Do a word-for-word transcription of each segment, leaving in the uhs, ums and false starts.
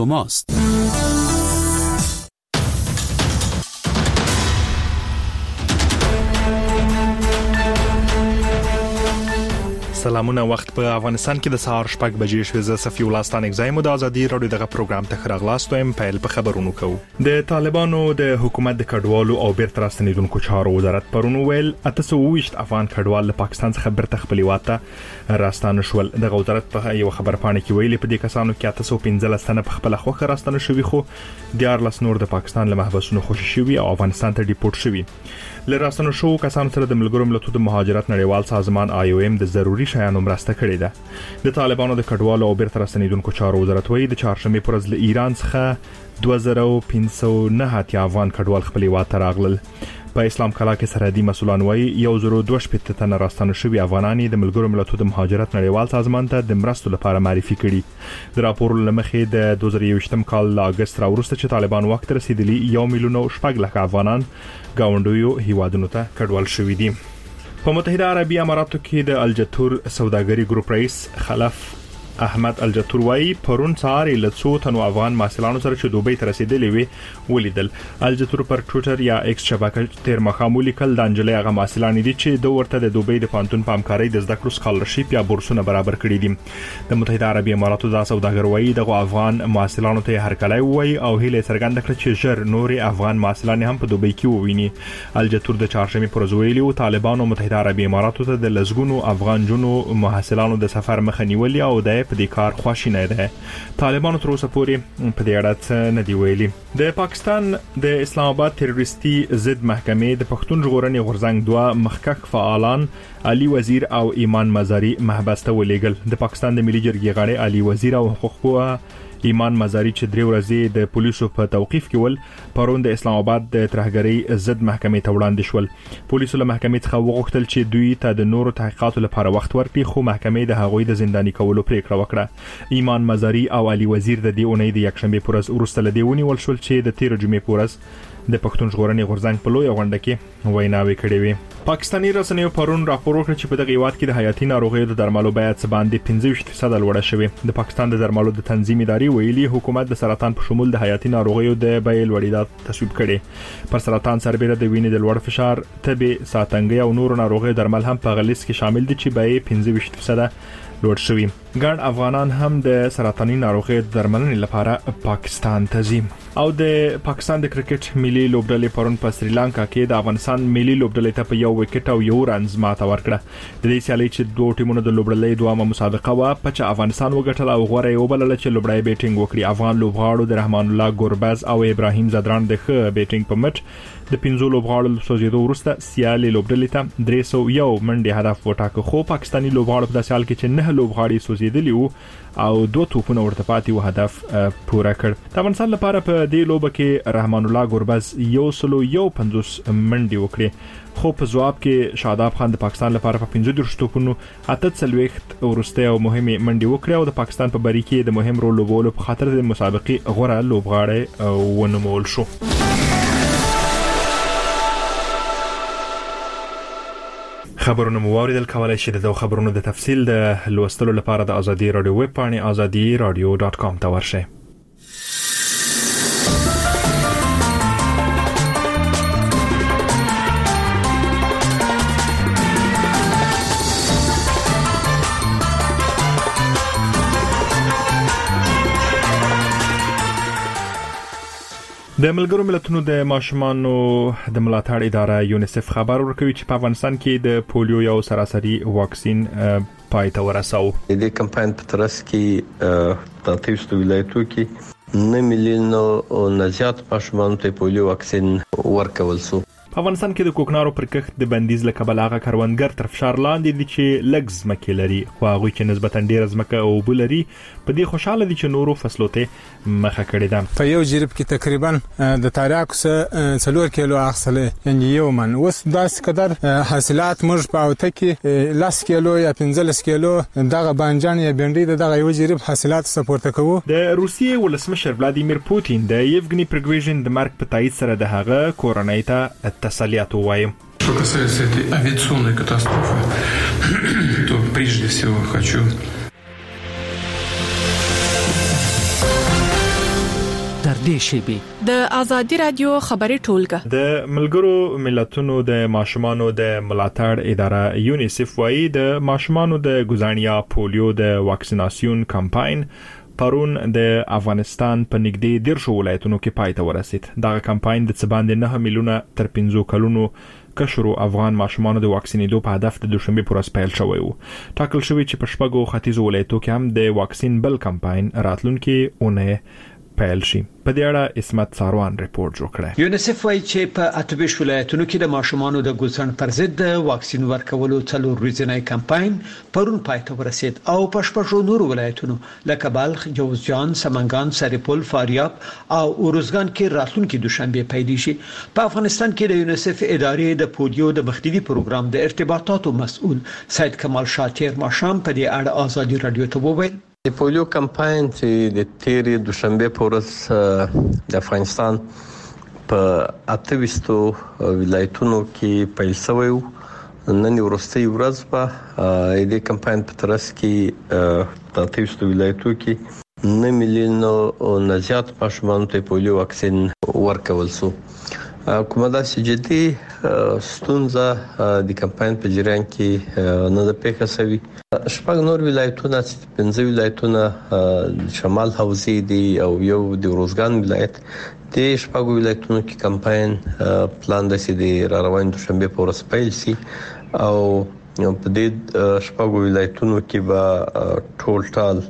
ماست. سلامونه. وخت په افغانستان کې د سهار شپږ بجې شوې. زه صفي الله ستان اگزایم د ازادي رادیو دغه پروګرام ته خراغلاست وایم. پیل په خبرونو کوو. د طالبانو د حکومت د کډوالو او بیرته راستنیدونکو چارو وزارت پرونو ویل اته سوه او ویشت افغان کډوال له پاکستان څخه بیرته خپل هیواد راستانه شول. د وزارت په یو خبرپاڼه کې ویلي په دې کسانو کې اته سوه پنځلس تنه په خپل خوخه راستانه شوي، خو دیارلس نور د پاکستان له محبسونو خوشي شوي او افغانستان ته ډیپورت شوي. له راستانه شو کسانو سره د ملګرو ملتونو د مهاجرت نړیوال سازمان آی او ایم د ضروري شیانو مرسته کړې ده. د طالبانو د کډوالو او بیرته راستنیدونکو چارو وزارت وایي د چهارشنبه پر ورځ له ایران څخه دوه زره او پنځه سوه او نهه اتیا افغان کډوال خپل هیواد ته راغلل. په اسلام کلا کې سرحدي مسولان وایي یو زره او دوه شپږ تنه راستانه شوي افغانان د ملګرو ملتونو د مهاجرت نړیوال سازمان ته د مرستو لپاره معرفي کړي. د راپور لمخې د دوه زره یوویشتم کال له اگست راوروسته چې طالبان وخت رسیدلی یو میلیون او شپږ لک افغانان گاونډیو هیوادونو ته کډوال شوي دي. په متحده عربي اماراتو کې د الجتور سوداګري ګروپ رئیس خلف احمد الجتور وایي پرون سهار له څو تنو افغان محصلانو سره چې دوبۍ ته رسیدلی وي ولیدل. الجتور پر ټویټر یا ایکس شبکه تیر مخام ولیکل د انجلۍ هغه محصلان دي چې دوه ورته د دوبۍ د پانتون په همکارۍ د زده کړو سکالرشپ یا بورسونه برابر کړي دي. د متحده عربي اماراتو د سوداګر وایي دغه افغان محصلانو ته هرکلی وایي او هیله څرګنده کړه چې ژر نور افغان محصلان هم په دوبۍ کې وویني. الجتور د چهارشنبه پر ورځ ویلي طالبانو متحده عربي اماراتو ته د لزګونو افغان جنو محصلانو د سفر مخه نیولې او د په دې کار خواشینه ده. طالبانو تر اوسه پورې په دې اړه نه دی ویلي. د پاکستان د اسلام آباد تروریستي ضد محکمې د پښتون ژغورنې غورځنګ دوه مخکک فعالان علي وزیر او ایمان مزاری محبس ته ولېږل. د پاکستان د ملي جرګې غړي علي وزیر او حقوقو ایمان مزاری چې درې ورځې د پولیسو په توقیف کې ول پرون د اسلام آباد د ترهګرۍ ضد محکمې ته وړاندې شول. پولیسو له محکمې څخه وغوښتل چې دوی ته د نورو تحقیقاتو لپاره وخت ورکړي، خو محکمې د هغوی د زنداني کولو پریکړه وکړه. ایمان مزاری او علي وزیر د دې اونۍ د یکشنبه پر ورځ وروسته له دې ونیول شول چې د تیر جمعې پر ورځ د پښتون ژغورنې غورځنګ په لوی غونډه کې ویناوي کړې وي. پاکستاني رسنیو پرون راپور وکړ چې په دغه هیواد کې د حیاتي ناروغیو د درملو بیه څه باندې پنځه ویشت فیصد لوړه شوې. د پاکستان د درملو د تنظیم ادارې ویلي حکومت د سرطان په شمول د حیاتي ناروغیو د بیې لوړېدا تصویب کړي. پر سرطان سربېره د وینې د لوړ فشار، تبې، ساتنګي او نورو ناروغیو درمل هم په غلیظ کې شامل دي چې بیې پنځه ویشت فیصد لوړ شوي. ګڼ افغانان هم د سرطاني ناروغیو درملنې لپاره پاکستان ته ځي. او د پاکستان د کرکټ ملي لوبډلې پرون په سریلانکا کې د افغانستان ملي لوبډلې ته په یو وکټ او یو رنز ماته ورکړه. د دې سیالي چې دوه ټیمونو د لوبډلې دوامه مسابقه وا په چې افغانستان وګټل او غوړې یو بل چې لوبډای بیټینګ وکړي. افغان لوبغاړو د رحمان الله ګوربز او ابراهیم زدران د ښه بیټینګ په مټ د پنځو لوبغاړو سوزیدو وروسته سیالي لوبډلې ته درې سوه یو منډي هدف وټاکه، خو پاکستاني لوبغاړو په داسې حال کې چې نه لوبغاړي سوزیدلی وو او دوه توپونه ورته پاتې و هدف پوره کړ. د افغانستان لپاره په دې لوبه کې رحمان الله ګوربز یو سلو یو پنځوس منډي وکړي، خو په جواب کې شاداب خان د پاکستان لپاره په پنځه دېرش توپونو اته څلوېښت ورسته او مهمه منډي وکړه او د پاکستان په بری کې د مهم رول لوبولو په خاطر د مسابقې غوړه لوبغاړی ونومول شو. خبرونه مو واوریدل. کولای شئ د خبرونو د تفصیل د لوستلو لپاره د ازادي رادیو ویب پاڼې ازادي رادیو ډاټ کام ته ورشئ. د ملګرو ملتونو د ماشومانو د ملاتړ اداره یونیسف خبر ورکوي چې په افغانستان کې د پولیو یو سراسري واکسین پای ته ورساو. د کمپاین په ترڅ کې د تاسو ولایتو کې نه میلیون او نه زیات ماشومان ته پولیو واکسین ورکول شو. په افغانستان کې د کوکنارو پر کښت د بندیز له کبله هغه کروندګر تر فشار لاندې دي چې لږ ځمکې لري، خو هغوی چې نسبتاً ډېره ځمکه او اوبه لري په دې خوشاله دي چې نورو فصلو ته مخه کړې ده. په یو جریب کې تقریبا د تاریاکو څخه څلور کیلو اخیستلې، یعنې یو من. اوس داسې قدر حاصلات موږ په اوته کې لس کیلو یا پنځلس کیلو دغه بانجان یا بینډۍ د دغه یو جریب حاصلات سپورته کوو. د روسیې ولسمشر ولادیمیر پوتین د یevgeny prigozhin د مرګ په تایید سره د هغه کورنۍ ته تسلیت ووایي. Что касается этой авиационной катастрофы, то прежде всего хочу نږدې شي. د آزادي رادیو خبري ټولګه د ملګرو ملتونو د ماشومانو د ملاتړ اداره یونیسف وايي د ماشومانو د ګزانیا پولیو د واکسیناسیون کمپاین پرون د افغانستان په نږدې دیرشو ولایتونو کې پای ته ورسید. دا کمپاین د څه باندې نه میلیونه تر پنځو کلونو کشرو افغان ماشومانو د واکسینېدو په هدف د دوشنبه پر ورځ پیل شوی و. ټاکل شوی چې په شپږو ختیځو ولایتونو کې هم د واکسین بل کمپاین راتلونکي اونۍ پیل شي. په دې اړه اسمت ساروان ریپورت جوړ کړی. یونیسف وايي چې په اتوبیش ولایتونو کې د ماشومانو د ګوزن پر ضد د واکسین ورکولو څلور ورځنی کمپاین پرون پای ته ورسید او په شپږو نورو ولایتونو لکه بلخ، جوزجان، سمنګان، سرپل، فاریاب او اورزګان کې راتلونکي دوشنبه پیل شي. په افغانستان کې د یونیسف ادارې د پولیو د مخنیوي پروګرام د ارتباطاتو مسؤل سید کمال شاتیر ماشام په دې اړه آزادي رادیو ته وویل. د پولیو کمپاین چې د تیرې دوشنبه په ورځ د افغانستان په اتويستو ولایتونو کې پیل شوی و. نن ورستي ورځ په دې کمپاین په ترڅ کې په اتويستو ولایتونو کې نه میلیونه او نه زیات ماشومان ته پولیو واکسین ورکول شو. کومه دا چې جدي ستونزه د کمپاین په جریان کې نه ده پیښه شوې. شپږ نور ولایتونه چې پنځه ولایتونه شمال حوزې دي او یو د روزګان ولایت د شپږ ولایتونو کې کمپاین پلان د سې د را روان دوشنبه په ورځ پیل شي او په دې شپږ ولایتونو کې به ټول ټال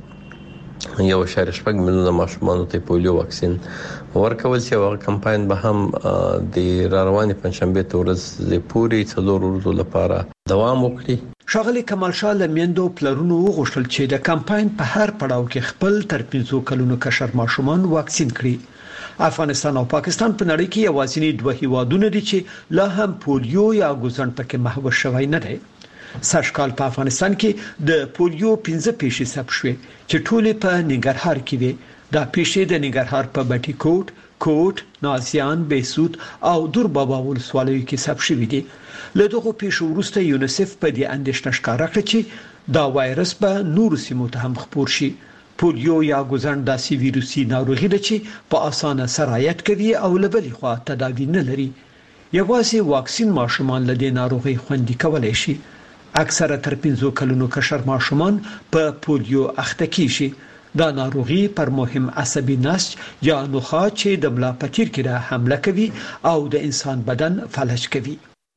یو شهر شپږ میلیونه ماشومان ته پولیو واکسین ورکول شي. او کمپاین به هم د را روانې پنځشنبه ته ورځ پورې څلور ورځې لپاره دوام وکړي. شاغلی کمال شاه لمیندو پلرونو وغوښتل چې د کمپاین په هر پړاو کې خپل تر پنځو کلونو کشر ماشومان واکسین کړي. افغانستان او پاکستان په نړۍ کې یوازینی دوه هیوادونه دي چې لا هم پولیو یا ګوزن پکې محو شوی نه دی. سږکال په افغانستان کې د پولیو پنځه پیښې ثبت شوې چې ټولې په ننګرهار کې وي. دا پیښې د ننګرهار په بټي کوټ، کوټ، نازیان، بیسود او دور بابا ولسوالیو کې ثبت شوې دي. له دغه پیښو وروسته یونیسف په دې اندېښنه ښکاره کړې چې دا وایرس به نور سیمو ته هم خپور شي. پولیو یا ګوزن داسې ویروسي ناروغي ده چې په اسانه سرایت کوي او له بلې خوا تداوی نه لري. یوازې واکسین ماشومان له دې ناروغي خوندي کولای شي. اکثره تر پنځو کلونو کشر ماشومان په پولیو اخته کیږي. دا ناروغي پر مهم عصبي نسج یا نخاع چې د ملا پتیر کې را حمله کوي او د انسان بدن فلج کوي.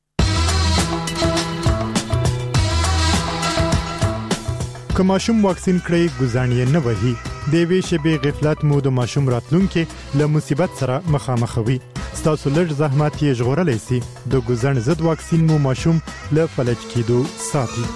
که ماشوم واکسین کړی ګزانیه نه وهي د وی شبي غفلت مو د ماشوم راتلونکي له مصیبت سره مخامخوي. ستاسو لږ زحمت یې ژغورلی سي. د ګوزن ضد واکسین مو ماشوم له فلج کېدو ساتي.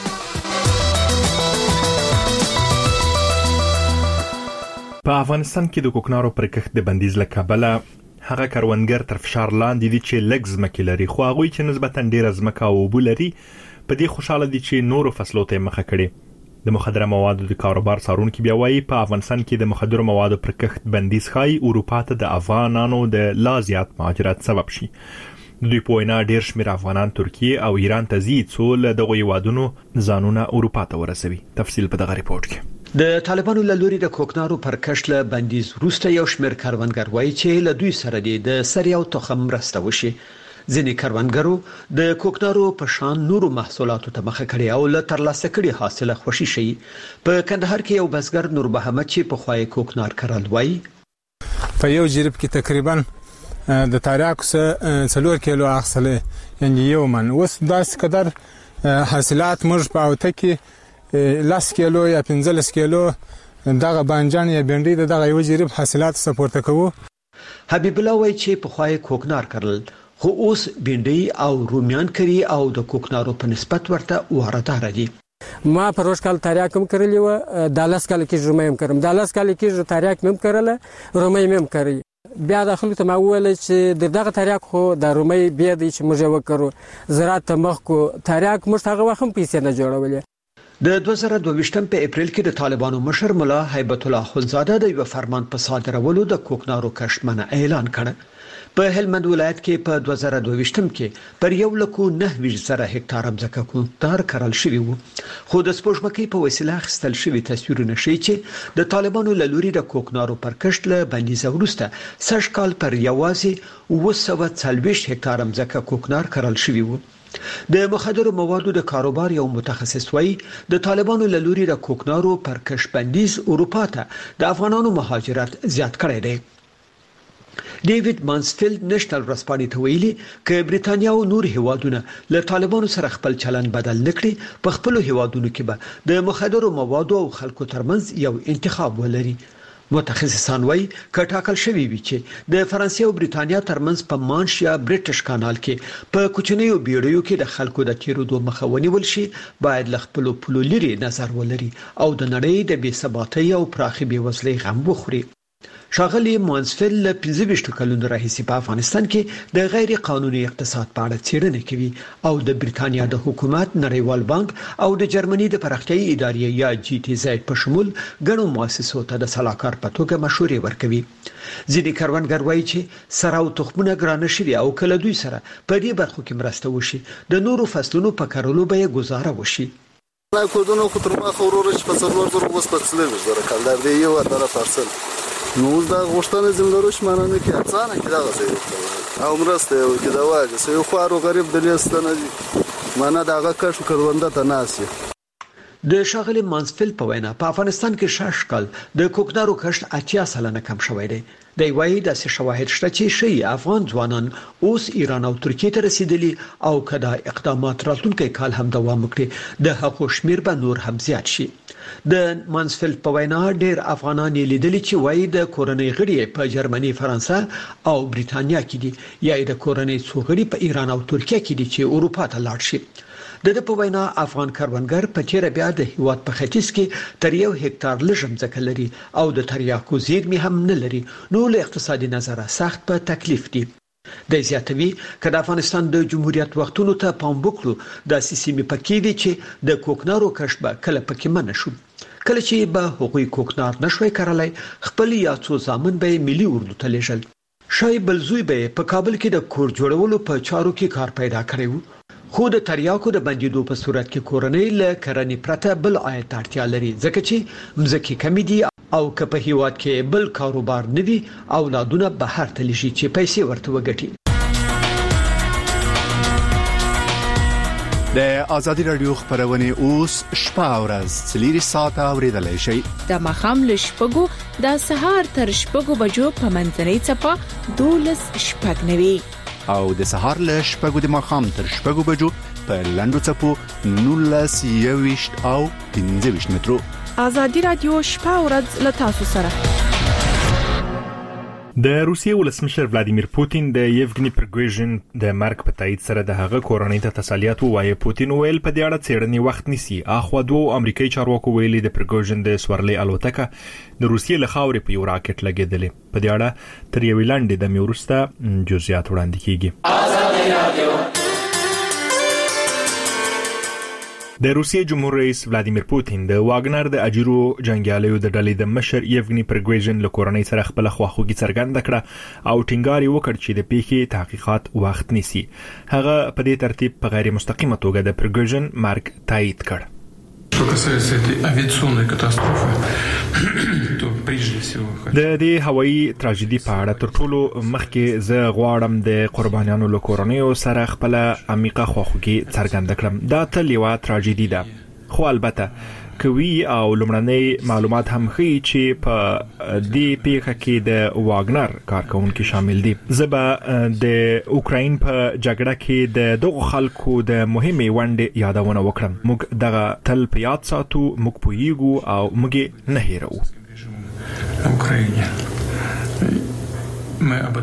په افغانستان کې د کوکنارو پر کښت د بندیز له کبله هغه کروندګر تر فشار لاندې دي چې لږ ځمکې لري، خو هغوی چې نسبتاً ډېره ځمکه او اوبه لري په دې خوشاله دي چې نورو فصلو ته مخه کړي. د مخدره موادو د کاروبار څارونکي بیا وایي په افغانستان کې د مخدره موادو پر کښت بندیز ښایي اروپا ته د افغانانو د لا زیات مهاجرت سبب شي. د دوی په وینا ډېر شمېر افغانان ترکیه او ایران ته ځي څو له دغو هیوادونو ځانونه اروپا ته ورسوي. تفصیل په دغه ریپورت کې. د طالبانو له لوري د کوکنارو پر کښت له بندیز وروسته یو شمېر کروندګر وایي چې له دوی سره د سرې او تخم مرسته وشي. ځینې کروندګرو د کوکنارو په شان نورو محصولاتو ته مخه کړې او له ترلاسه کړي حاصله خوشي شي. په کندهار کې یو بزګر نور محمد چې په خوای کوکنار کرل وایي په یو جریب کې تقریبا د تاریاکو سره څلور کیلو اخسله یعنی یو من اوس داس قدر حاصلات موږ په اوته کې لاس کیلو یا پنځلس کیلو دغه بانجان یا بنډي دغه یو جریب حاصلات سپورته کوو. حبیب الله وایي چې په خوای کوکنار کرل خو اوس بنډي او رومیان کری او د کوکنارو په نسبت ورته واردات دي. ما په روش کال تاریاک هم کړلی و، د لاس کال کې رومي هم کړم، د لاس کال کې تاریاک هم کړله، رومي هم کړی. بیا د خلکو ته ما وویل چې دغه تاریاک خو د رومي بیا دی چې موږ وکړو زراعت ته مخ کو تاریاک موږ هغه وخت هم پیسې نه جوړولې. د دوه زره دوه ویشتم په اپریل کې د طالبانو مشر ملا هیبت الله خلزاده د یو فرمان په صادرولو د کوکنارو کښت منع اعلان کړ. په هلمند ولایت کې په دوه زره دوه ویشتم کې پر یو لکو نه ویشت زره هکتار ځمکه کوکنار کرل شوی وو، خو د سپوږمکۍ په وسیله اخیستل شوی تصویرونه ښیي چې د طالبانو له لوري د کوکنارو پر کښت له بندیزه وروسته سږ کال پر یوازې اوه سوه څلوېښت هکتار ځمکه کوکنار کرل شوی وو. د مخدرو موادو د کاروبار یو متخصص وایي د طالبانو له لوري د کوکنارو پر کښت بندیز اروپا ته د افغانانو مهاجرت زیات کړی دی. ډیوډ مانسفیلد نېشنل ورځپاڼې ته ویلي چې برېټانیا او نور هیوادونه له طالبانو سره خپل چلند بدل نکړي، په خپل هیوادونو کې به د مخدرو موادو او خلکو ترمنځ یو انتخاب ولري. متخصصان وایي چې ټاکل شوی وي چې د فرانسې او برېټانیا ترمنځ په مانش یا برټش کانال کې په کوچنیو بیړیو کې د خلکو د تیرودو مخه ونیول شي، باید له خپلو پولو لري نظر ولري او د نړۍ د بې ثباتۍ او پراخې بېوزلۍ غم وخوري. ښاغلي مانسفیلد له پنځه ویشت کلونو راهیسې په افغانستان کې د غیر قانوني اقتصاد په اړه څېړنه کوي او د برېټانیا د حکومت، نړیوال بانک او د جرمني د پراختیایي ادارې یا جی ټي زیډ په شمول ګڼو مؤسسو ته د سلاکار په توګه مشورې ورکوي. ځینې کروندګر وایي چې سره او تخمونه ګرانه شوي او کله دوی سره په دې برخو کې مرسته وشي د نورو فصلونو په کرلو به یې ګزاره وشي. کودونو خو تر ما خورور چې په څلور زره وس په څلور زره کال دی یو اتره پرسل نو دا غوښتنه زموږ شمارنه کې اڅانه کې دا غوښتنه او مرسته یو کې دا واجه سې خو ارو غریب د لیستنه دي معنا دا هغه کښ کرونده ته ناسي. د ښاغلي مانسفیلد په وینا په افغانستان کې شش کال د کوکنارو کښت اتیا سلنه کم شوی دی. دی وایي داسې شواهد شته چې ښیي افغان ځوانان اوس ایران او ترکیې ته رسیدلي او که دا اقدامات راتلونکی کال هم دوام وکړي د هغو شمیر به نور هم زیات شي. د مانسفیلد په وینا ډیر افغانان یې لیدلي چې وایي د کورنۍ غړي په جرمني، فرانسه او برېټانیا کې دي یا د کورنۍ څو غړي په ایران او ترکیه کې دي چې اروپا ته لاړ شي. د دې په وینا افغان کروندګر په تیر بیا د هیواد په ختیځ کې تر یو هکتار لږ ځمکه لري او د تریاکو زیرمې هم نه لري، نو له اقتصادي نظره سخت په تکلیف دي. د زیاتوي که د افغانستان د جمهوریت وختونو ته پام وکړو د سیمې پکې دي چې د کوکنارو کښت به کله پکې منع شو. کله چې به هغوی کوکنار نشوي کارلای خپل یا څو ځامن به ملي اردو ته لیږل. شای بلزوی به په کابل کې د کور جوړولو په چارو کې کار پیدا کړی و، خو د تریاکو د بندیدو په صورت کې کورنۍ له کرنې پرته بل عاید ته اړتیا لري، ځکه چې مځکې کمې دي او که په هیواد کې بل کاروبار نه وي اولادونه بهر ته لیږي چې پیسې ورته وګټي. د آزادي رادیو خبرونه اوس شپه او ورځ څلور ساعته اوریدلای شئ. د مخام له شپږو د سهار تر شپږو بجو په منځنۍ چپه دولس شپږ نوي او د سهار له شپږو د مخام تر شپږو بجو په لندو چپو نولس یويشت او پنځه ویشت مترو. آزادي رادیو شپه او ورځ له تاسو سره. د روسیې ولسمشر ولادیمیر پوتین د یevgeny prigozhin د مرګ په تایید سره د هغه کورنۍ ته تسلیت ووایي. پوتین ویل په دې اړه څېړنې وخت نیسي. اخوا دوه امریکایي چارواکو ویلي د prigozhin د سورلۍ الوتکه د روسیې له خاورې په یو راکټ لګېدلې. په دې اړه تر یوې لنډې دمې وروسته جزئیات وړاندې کیږي. آزادي رادیو. د روسیې جمهور رئیس ولادیمیر پوتین د واګنر د اجیرو جنگیالیو د ډلې د مشر یevgeny prigozhin له کورنۍ سره خپل خواخوږي څرګنده کړه او ټینګار وکړ چې د پیښې تحقیقات وخت نیسي. هغه په دې ترتیب په غیر مستقیمه توګه د prigozhin مرګ تایید کړ. Что касается этой авиационной катастрофы, то прежде всего د دې هوایي تراژیدي په اړه تر ټولو مخکې زه غواړم د قربانیانو له کورنیو سره خپل عمیقه خواخوږي څرګنده کړم. دا تل یوه تراژیدي ده، خو البته کوي او لمړنۍ معلومات هم ښیي چې په دې پیښه کې د واګنر کارکونکو شامل دي. زه به د اوکراین په جګړه کې د دغو خلکو د مهمې ونډې یادونه وکړم. موږ دغه تل په یاد ساتو، موږ پوهیږو او موږ نه هیرو. اوکراین ما اب этом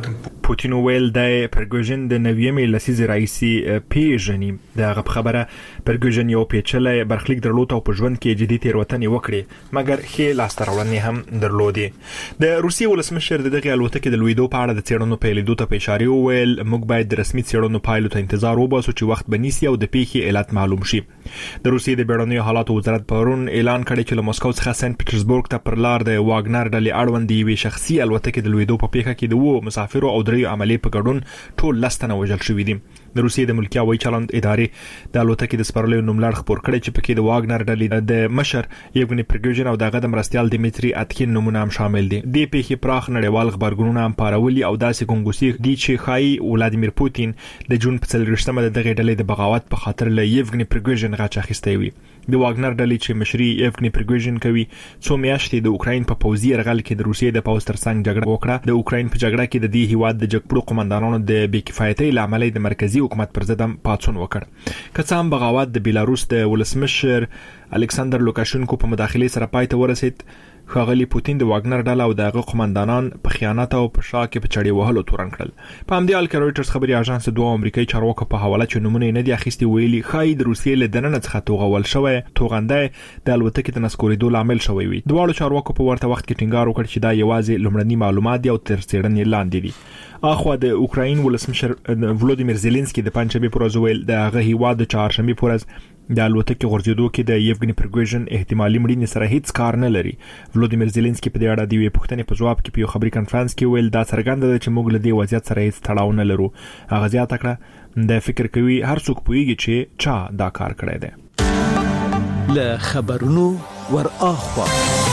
پوتین ویل د پرګوژن د نویمې لسیزې رئیسي پیژني د خبره پرګوژن یو پیچلې برخلیک درلود او په ژوند کې جدي تیروتنې وکړي مګر خې لاسترولنې هم درلودې د روسي ولسمشر دغه الوتکې د لویدو په اړه د څېړنو پیلېدو ته اشاره ویل موږ باید د رسمي څېړنو پایلو ته انتظار وباسو چې وخت بنيسي او د پیښې علت معلوم شي د روسي د بیړنیو حالاتو وزارت پرون اعلان کړی چې له مسکو څخه سنت پیټرزبورګ ته پر لار د واګنر ډلې اړوند دی شخصي الوتکې د لویدو په پیښه کې د وو مسافرو او درې عملی په ګډون ټول لستنه وژل شوې دي د روسیې د ملکي هوایي چلند ادارې د الوتکې د سپرلیو نوملړ خبر کړی چې پکې د واګنر ډلې د مشر یوګنی پرګوژن او دغه د مرستيال دیمیتری اتکین نمونه هم شامل دي د پیښې پراخ نړیوال خبرګونونه هم پارولي او داسې ګونګوسي دي چې خای ولادیمیر پوتین د جون په څلورشتمه د دغه ډلې د بغاوت په خاطر له یوګنی پرګوژن غاچ اخیسته وي د واګنر ډلې چې مشري یوګنی پرګوژن کوي څو میاشتې د اوکرين په پوځي يرغل کې د روسیې د پوز ترڅنګ جګړه وکړه د اوکرين په جګړه کې د دې هیواد د جګپړو قومندانانو د بیکفایتۍ لامل د مرکزی حکومت پر ضد پاتون وکړ کڅام بغاوت د بیلاروس د ولسمشر الکساندر لوکاشنکو په مداخله سره پای ته ورسید خاغلی پوتین د واګنر ډله او دغه قومندانان په خیانت او په شا کې په چړې وهلو تورن کړل په همدې حال کې رويټرز خبري اژانس دوه امریکایي چارواکو په حواله چې نمونه نه دي اخیستي ویلي خای د روسیې له دننه څخه توغول شوی توغنده د الوتکې د نسکوریدو لامل شوی وي دواړو چارواکو په ورته وخت کې ټینګار وکړ چې دا یوازې لومړني معلومات دي او تر څېړنې لاندې دي اخو د اوکرين ولسمشر ولودیمیر زيلنسکي د پنځمې پر ورځ ویل د هغه هیواد د چهارشنبه پر ورځ د الوتکې غورځېدو کې د یوګنی پرګوژن احتمالي مړینې سره هیڅ کار نه لري ولودیمیر زيلنسکي په دې اړه د یوې پوښتنې په جواب کې په یو خبري کانفرنس کې ویل دا څرګنده ده چې موږ له دې وضعیت سره هیڅ تړاو نه لرو هغه زیاته کړه د فکر کوي هر څوک پوهیږي چې چا دا کار کړی دی له خبرونو ور اخوا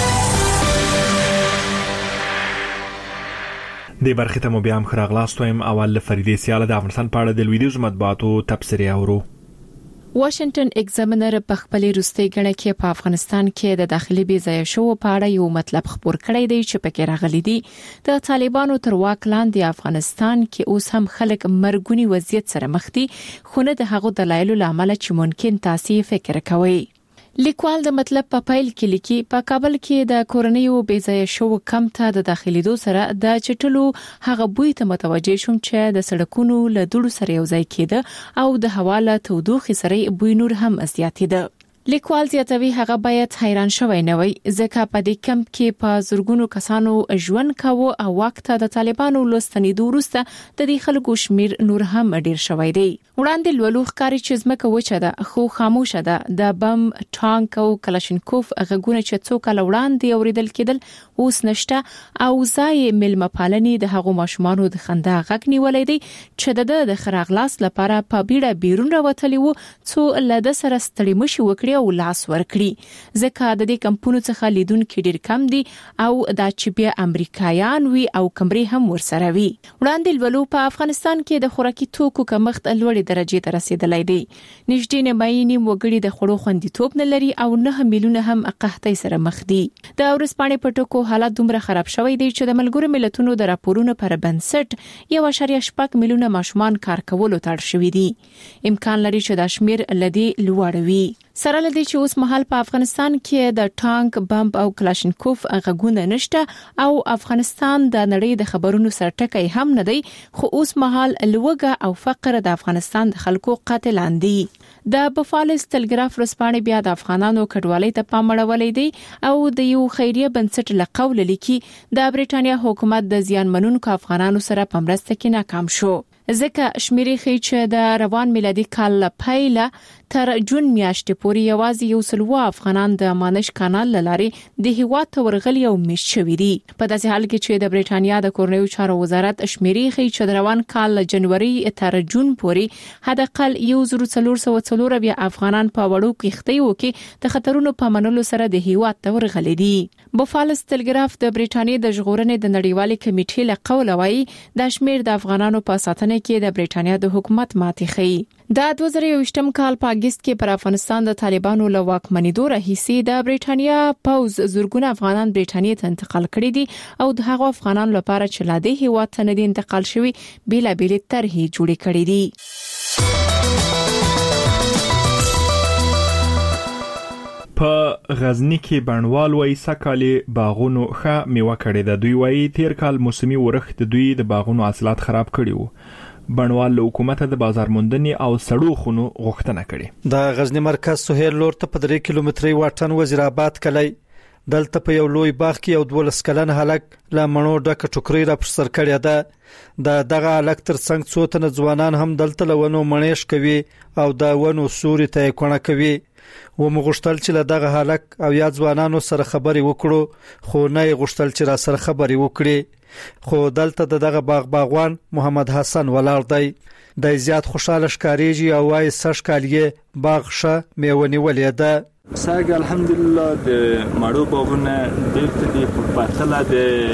د برخه ته مو بیا هم خراغلاستویم اول فریدې سیاله د افغانستان په اړه د لویدیز مطبوعاتو تبصره اورو واشنگټن ایگزامینر په خپل روستي غړي کې په افغانستان کې د داخلي بي ځای شو په اړه یو مطلب خبر کړی دی چې پکې راغلي دي د طالبانو تر واک لاندې افغانستان کې اوس هم خلک مرګونی وضعیت سره مخ دي خو نه د هغو دلایلو لامل چې ممکن تاسو فکر کوئ لیکوال د مطلب په پایل کې لیکي په کابل کې د کورنیو بیځای شو کم ته د داخلي دو سره د چټلو هغه بوی ته متوجه شوم چې د سړکونو له دوړو سره یو ځای کېده او د حواله تودوخي سره بوی نور هم زیاتېده لیکوال زیاتوي هغه باید حیران شوی نه وي ځکه په دې کمپ کې په زورګونو کسانو ژوند کاوه او وخت د طالبانو لستنیدو وروسته د دې خلکو شمیر نور هم ډیر شوی دی وړاندې لولو ښکاری چې زمکه وچه ده خو خاموشه ده د بم ټانک او کلاشینکوف غږونه چې څوک لوړاندې اوریدل کېدل اوس نشته او ځای ملمه پالنې د هغو ماشومانو د خندا غږ نیولې دي چې د خراغلاس لپاره په بیړه بیرون راوتلی وو څو لده سره ستړي مشي وکړي او لاس ورکړي ځکه د دې کمپونو څخه لیدونکو ډیر کم دي او د چبیا امریکایان وی او کمري هم ورسره وي وړاندې لولو په افغانستان کې د خوراکي توکو کمښت لوړې درجه ته رسیدلای دی نږدې نیمايي وګړي د خړو خوندیتوب نه لري او نه میلیونه هم قحطۍ سره مخ دي د ورسپانې پټکو حالت دومره خراب شوی دی چې د ملګرو ملتونو د راپورونو پر بنسټ یو اشاریه شپږ میلیونه ماشومان کار کولو ته اړ شوي دي امکان لري چې د شمیر لدی لوړ وي سره لدی چې اوس مهال په افغانستان کې د ټانک بمب او کلاشینکوف غږونه نشته او افغانستان د نړۍ د خبرونو سره ټکی هم نه دی خو اوس مهال لوګه او فقر د افغانستان د خلکو قاتلان دي د بفالس ټلګراف رسپانې بیا د افغانانو کډوالۍ ته پام اړولې دي او د یو خیریه بنسټ لقول لیکي د بریټانیا حکومت د زیانمنونکو افغانانو سره په مرسته کې ناکام شو ځکه شمیرې خي چې د روان میلادي کال لپاره تر جون میاشتې پورې یوازې یو سلو افغانان د مانش کانال لارې د هیواد ته ورغلي او مش شوي دي په داسې حال کې چې د بریټانیا د کورنیو چارو وزارت شمیرې خي چې د روان کال جنوري تر جون پورې حداقل یو زرو څلور سوه څلور بیا افغانان په وړو کښتیو کې د خطرونو په منلو سره د هیواد ته ورغلي دي بفالس ټلګراف د بریټانیا د ژغورنې د نړیوالې کمیټې له قوله وایي د شمیر د افغانانو په ساتنه کې د بریټانیا د حکومت ماتې خي د دوه زره یوویشتم کال په اگست کې پر افغانستان د طالبانو له واکمنېدو راهیسې د بریټانیا پوز زورګونه افغانان بریټانیا ته انتقال کړي دي او د هغو افغانانو لپاره چې لا د هیواد ته نه دي انتقال شوي بیلا بیل طرحې جوړې کړې دي په غزنی کې بڼوال وایي سکه‌کالي باغونو ښه میوه کړې ده. دوی وایي تیر کال موسمي ورښت دوی د باغونو حاصلات خراب کړي وو. بڼوال له حکومت د بازار موندنې او سړو خونو غوښتنه کړې. د غزنی مرکز سهیل لور ته په درې کیلومتري واټن وزیر آباد کلی دلته په یو لوی باغ کې یو دولس کلن هلک له مڼو ډکه ټوکرۍ را پر سر کړې ده. د دغه هلک ترڅنګ څو تنه ځوانان هم دلته له ونو مڼې شکوي او د ونو سوري ته کونه کوي. و مغشتل چې له دغه هلک او یا ځوانانو سره خبرې وکړو خو نه غشتل چې را سره خبرې وکړي. خو دلته د دغه باغ باغوان محمد حسن ولاړ دی. د زیات خوشاله ښکاریږي او وايي سش کالیه باغ شه میونی ولې ده. ساګ الحمدلله د مړو باغونه ډېر دي په پاتله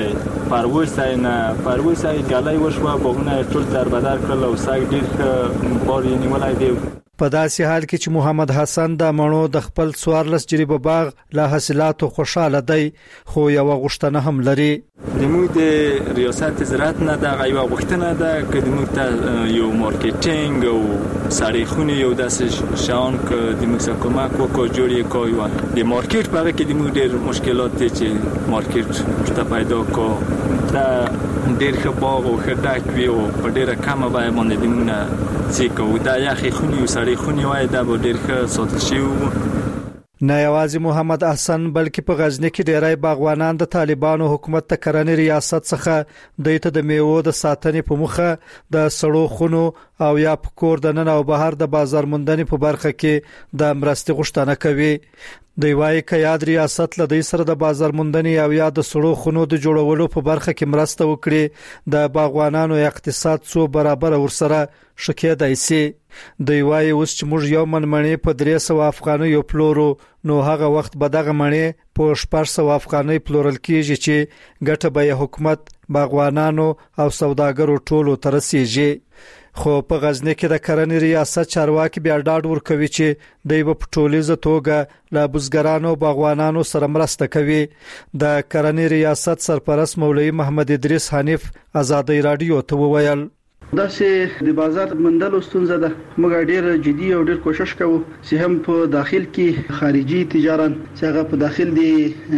د پروي ساينه پروي ساي ګالای وشو باغونه ټول تر بدر کړل او ساګ ډېر بار یې نیولای دی. په داسې حال کې چې محمد حسن د مڼو د خپل څوارلس جریبه باغ له حاصلاتو خوشاله دی خو یو غوښتنه هم لري. د موږ د ریاست زراعت نه د غیوا غوښتنه ده چې د موږ ته یو مارکیټینګ او سړی خونی یو داسې شاون ک د موږ سره کومک وکړي جوړی کوي د مارکیټ په اړه کې د موږ ډېر مشکلات دي چې مارکیټ ته پیدا کو دا ډېر ښه باغ او ښه ډک وي او په ډېره کمه بیه باندې د موږ نه چې کو دا یخي خونی او سړی خونی وای دا به ډېر ښه ساتل شي. نه یوازې محمد حسن بلکې په غزنی کې ډیری باغوانان د طالبانو حکومت ته کرنې ریاست څخه د ته د میوو د ساتنې په مخه د سړو خونو او یا په کور د نن او بهر د بازار موندنې په برخه کې د مرستې غوښتنه کوي. د وای ک یاد ریاست له دې سره د بازار موندنې او یا د سړو خونو د جوړولو په برخه کې مرسته وکړي د باغوانانو اقتصاد څو برابر ورسره شکیدای سي. د وای اوس چې موږ یو منمنې په درې سوه افغانۍ یو پلورو نو هغه وخت به دغه منې په شپږ سوه افغانۍ پلورل کیږي چې ګټه به حکومت باغوانانو او سوداګرو ټولو ته رسیږي. خو په غزنی کې د کرنې ریاست چارواکي بیا ډاډ ورکوي چې دوی په ټولیزه توګه له بزګرانو باغوانانو سره مرسته کوي. د کرنې ریاست سرپرست مولوی محمد ادریس حنیف آزادۍ رادیو ته وویل دا چې د بازار موندلو ستونزه ده موږ ډېر جدي او ډېر کوشش کوو چې هم په داخل کې خارجي تجارت چې هغه په داخل دی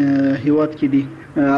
هیواد کې دي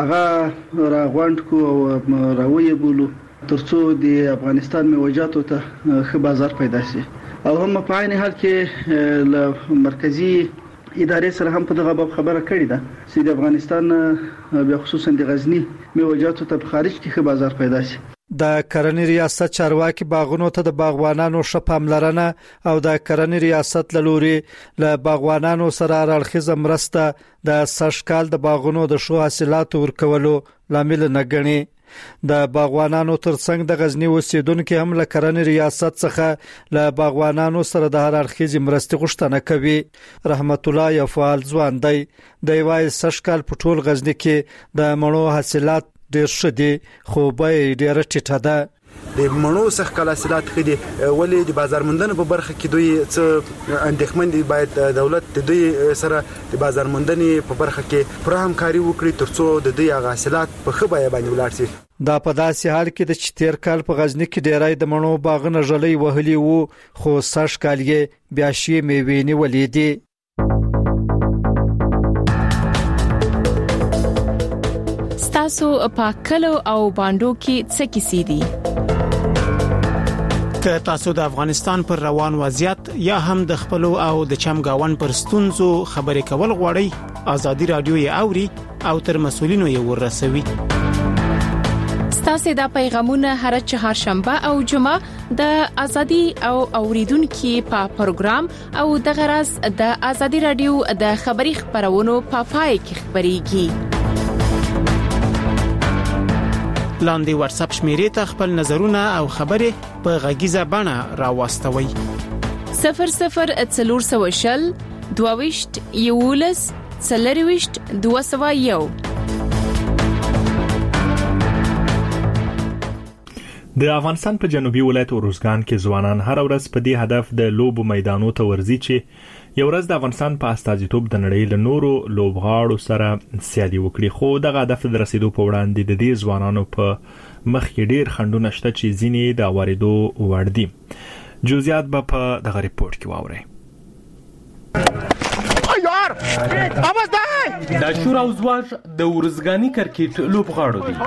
هغه راغونډ کو او راوي بولو ترڅو د افغانستان میوجاتو ته ښه بازار پیدا شي او هم په عین حال کې له مرکزی ادارې سره هم په دغه باب خبره کړې ده چې د افغانستان بیا خصوصا د غزنی میوجاتو ته په خارج کې ښه بازار پیدا شي. د کرنې ریاست چارواکي باغونو ته د باغوانانو شپاملرنه او د کرنې ریاست لوري له باغوانانو سره راړخیزه مرسته د سشکال د باغونو د شو حاصلاتو ورکولو لامل نه ګڼي. د باغوانانو ترڅنګ د غزنی اوسیدونکو هم له کرنې ریاست څخه له باغوانانو سره د هر اړخیزې مرستې غوښتنه کوي. رحمت الله یو فعال ځوان دی. د وای سشکال په ټول غزنی کې د مڼو حاصلات ډېر ښه دي خو به ډېر ټیټه ده. د مڼو څخه کله حاصلات خدي ولې د بازار موندنې په برخه کې دوی څه اندېښمن دي باید دولت د دوی سره د بازار موندنې په برخه کې پوره همکاري وکړي ترڅو د دوی حاصلات په ښه بیه باندې ولاړ شي. دا په داسې حال کې د چتیر کال په غزنی کې ډیرای د مڼو باغونه ژلې وهلي وو خو سش کال یې بیا شي میوې نیولې دي. تاسو په کلو او باندو کې څه کیسې دي؟ که تاسو د افغانستان پر روان وضعیت یا هم د خپل او د چمګاون پر ستونزو خبرې کول غواړئ ازادي رادیو یې اوري او تر مسولینو یې ورسوي. ستاسو د پیغامونه هر چهارشنبه او جمعه د ازادي او اوریدونکو په پروګرام او د غرض د ازادي رادیو د خبري خبرونو په پای کې خبريږي. لاندې واتس اپ شمیرې ته خپل نظرونه او خبرې په غږیزه بڼه راوستوي. صفر صفر څلور سوه شل دوه یولس څلرويشت دوه سوه یو. د افغانستان په جنوبي ولایت اروزګان کې ځوانان هر ورځ په دې هدف د لوبو میدانونو ته ورځي چې یو ورځ د افغانستان په استازیتوب د نړۍ له نورو لوبغاړو سره سیالي وکړي. خو دغه هدف د رسیدو په وړاندې د دې ځوانانو په مخ کې ډیر خنډونه شته چې ځینې د واردو وړ دي. جزئیات به په دغه ریپورت کې واورئ. یار دا شور او زواج د ورزګانی کرکټ لوبغاړو دي.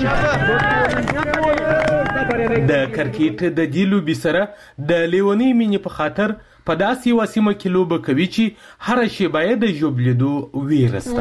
د کرکټ د دې لوبې سره د لیونی مینې په خاطر په داسې وسیمه کې لوبه کوي چې هر شی باید د ژوبلیدو ویرسته.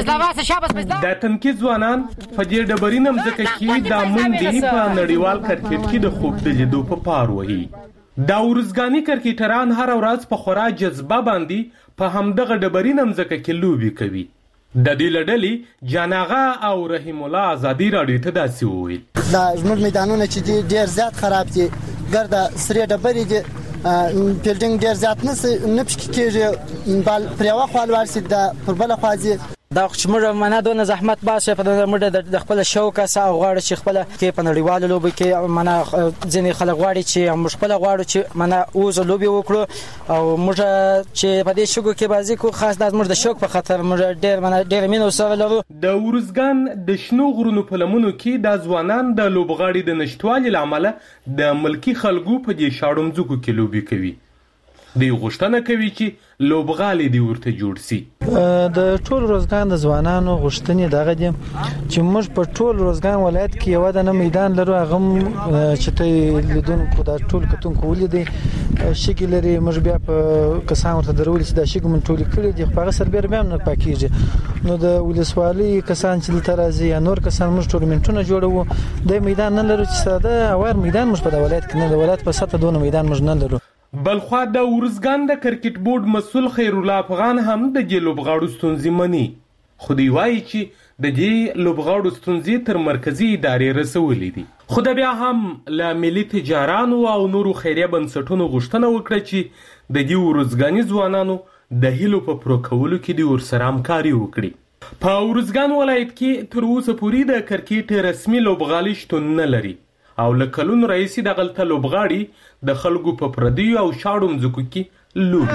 د تنکي ځوانان په دې ډبرینه مځکه کې د منډې په نړیوال کرکټ کې د خوب د لیدو په پار وهي. دا ورزګانی کرکټران هر ورځ په خورا جذبه باندې په همدغه ډبرینه مځکه کې لوبې کوي. د دې لړلې جاناغه او رحیم الله آزادی راډیو ته داسې وویل: دا زموږ میدانونه چې ډېر زیات خراب دي، ګرده سرې ډبرې دي، فیلډینګ ډېر زیات نه نه پکې کېږي، بال پر یوه خوا لوړ شي د پر بله خوا ځي. دا چې موږ معنا دونه زحمت باسو په موږ د خپل شوق اسا غواړو چې خپل کې په نړیوالو لوبو کې معنا ځینې خلک غواړي چې موږ خپل غواړو چې معنا اوس لوبي وکړو او موږ چې په دې شوق کې بازي کو خاص د موږ د شوق په خاطر موږ ډېر معنا ډېر مینه سره لرو. د ورزګان د شنو غرونو په لمنو کې د ځوانان د لوبغاړي د نشټوالي لامل د ملکی خلکو په دې شاړو مځکو کې لوبي کوي. دی غوښتنه کوي چې لوبغالي دی ورته جوړ شي. د ټول روزګان د ځوانانو غوښتنې دغه دي چې موږ په ټول روزګان ولایت کې یو د میدان لرو، هغه چې ته لیدونکو د ټول کتونکو ولیدي شګي لري. موږ بیا په کسان ورته درول چې د شګو من ټول کړي دي، خو هغه سربېر بیا نه پاکيږي. نو د ولسوالۍ کسان چې دلته راځي یا نور کسان موږ ټورنمنټونه جوړوو. د میدان نه لرو چې ساده اوار میدان موږ په ولایت کې نه د ولایت په سطح دونه میدان موږ نه لرو. بلخوا د ورزګان د کرکټ بورډ مسول خیر الله افغان هم د دې لوبغاړو ستونزې مني، خو دی وایي چې د دې لوبغاړو ستونزې تر مرکزی ادارې رسولې دي. خو د بیا هم له ملي تجارانو او نورو خیریه بنسټونو غوښتنه وکړه چې د دې ورزګاني ځوانانو د هیلو په پوره کولو کې د ورسره همکاري وکړي. په ورزګان ولایت کې تر اوسه پورې د کرکټ رسمي لوبغالي شتون نه لري او له کلونو راهیسې دغلته لوبغاړي د خلکو په پردیو او شاړو مځکو کې لوبي.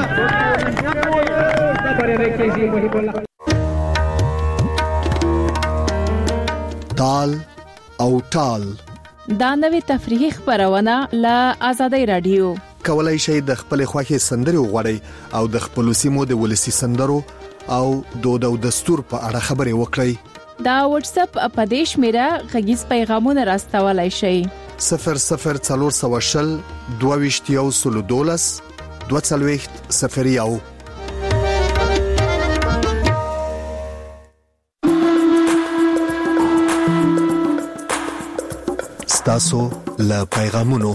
تال او ټال دا نوې تفریحي خبرونه له آزادۍ رادیو. کولای شئ د خپل خوښي سندري وغوړئ او د خپل سیمو د ولسی سندرو او دود او دستور په اړه خبرې وکړئ. دا واتس اپ اپدیش میرا غږیز پیغامونه راستولای شئ. صفر صفر څلور سوه شل دوه ویشت یو سلو دولس دوه څلوېښت صفر یو. ستاسو له پیغامونو.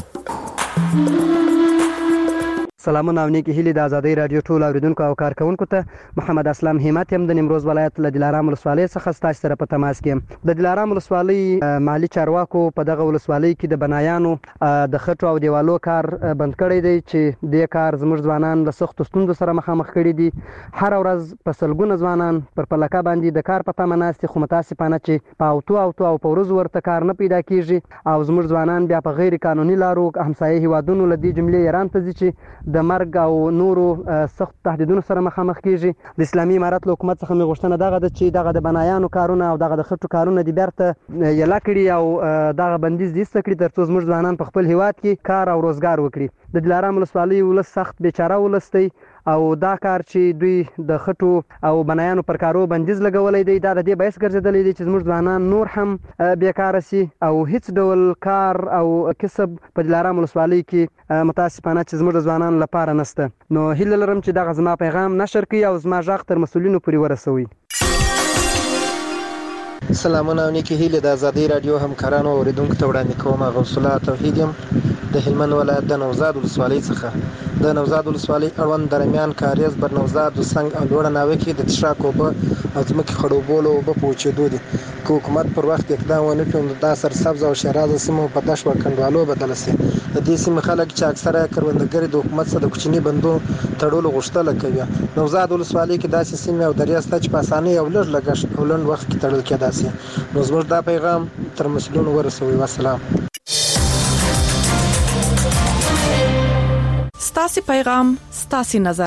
سلامونه او نیکی هیلې د آزادۍ رادیو ټول اوریدونکو او کارکونکو ته. محمد اسلام همت يم د نیمروز ولایت له دلارام ولسوالۍ څخه ستاسو سره په تماس کې. د دلارام ولسوالۍ مالی چارواکو په دغه ولسوالۍ کې د بنایانو د خټو او دیوالو کار بند کړی دی چې د کار زموږ ځوانان له سختو ستونزو سره مخامخ کړي دي. هر ورځ په سلګونه ځوانان پر پلکه باندې د کار په تمه ناست، خو متاسفانه چې په اوتو اوتو او په ورځ ورته کار نه پیدا کیږي او زموږ ځوانان بیا په غیر قانوني لارو همسایه هیوادونو له دې جملې ایران ته ځي چې د مرګ او نورو سخت تهدیدونو سره مخامخ کیږي. د اسلامي امارت له حکومت څخه مې غوښتنه دغه ده چې دغه د بنایانو کارونه او دغه د خټو کارونه د بیرته یلا کړي او دغه بندیز دې کړي ترڅو زموږ ځوانان په خپل هیواد کې کار او روزګار وکړي. د دلارام ولسوالۍ ولس سخت بیچاره ولس دی او دا کار چې دوی د خټو او بنایانو پر کارو بندیز لګولې دی دا د دې باعث ګرځېدلې دی چې زموږ ځوانان نور هم بیکاره سي او هیڅ ډول کار او کسب په دلارام ولسوالۍ کې متاسفانه چې زموږ ځوانان لپاره نشته. نو هیله لرم چې دغه زما پیغام نشر کړي او زما غږ تر مسؤلینو پورې ورسوي. سلامونه او نیکی هیلې د آزادۍ رادیو همکارانو او اوریدونکو ته وړاندې کوم. غوث الله توحید یم د هلمند ولایت د نوزاد ولسوالۍ څخه. د نوزاد ولسوالۍ اړوند درمیان کاریز بر نوزاد وسنګ او لوړه ناوې کې د تشراک اوبه او ځمکې خړوبولو اوبه په وچېدو دي. که حکومت پر وخت اقدام ونه کړي نو دا سرسبز او شرازه سیمه په دښت و کنډوالو بدله شي. د دې سیمې خلک چې اکثره کروندګر د حکومت سره د کوچني بندو تړلو غوښتنه کوي. نوزاد ولسوالۍ کې داسې سیمې او دریا شته چې په اسانۍ او لږ لګښت او لنډ وخت کې تړل کېدای شي. نو زموږ دا پیغام تر مسؤلینو ورسوي. والسلام. ستاسو پیغام ستاسو نظر.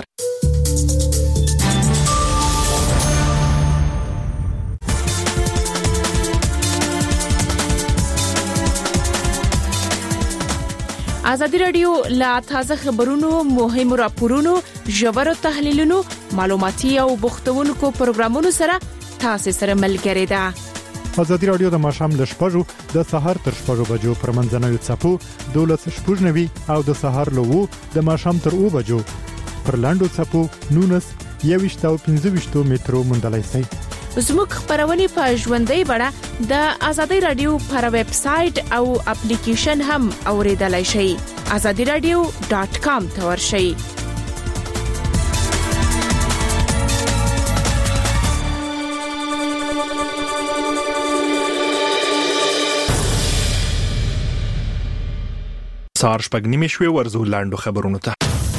آزادی رادیو لا تازه خبرونو، مهم راپورونو، ژور تحلیلونو، معلوماتي او بوختونکو پروګرامونو سره تاسو سره ملګری ده. ازادي رادیو د ماښام له شپږو د سهار تر شپږو بجو پر منځنوي څپو دولس شپږ نوي او د سهار له وو د ماښام تر اوو بجو پر لاندو څپو نونس یويشت او پنځه ویشت مترو موندلای شئ. زموږ خبرونه په ژوندۍ بڼه د ازادي رادیو پر ویب سټ او اپلیکیشن هم اوریدلای شئ. azadi radio dot com ته ورشئ. سار شپږ نیمه شوي ورزو لاندو خبرونو ته.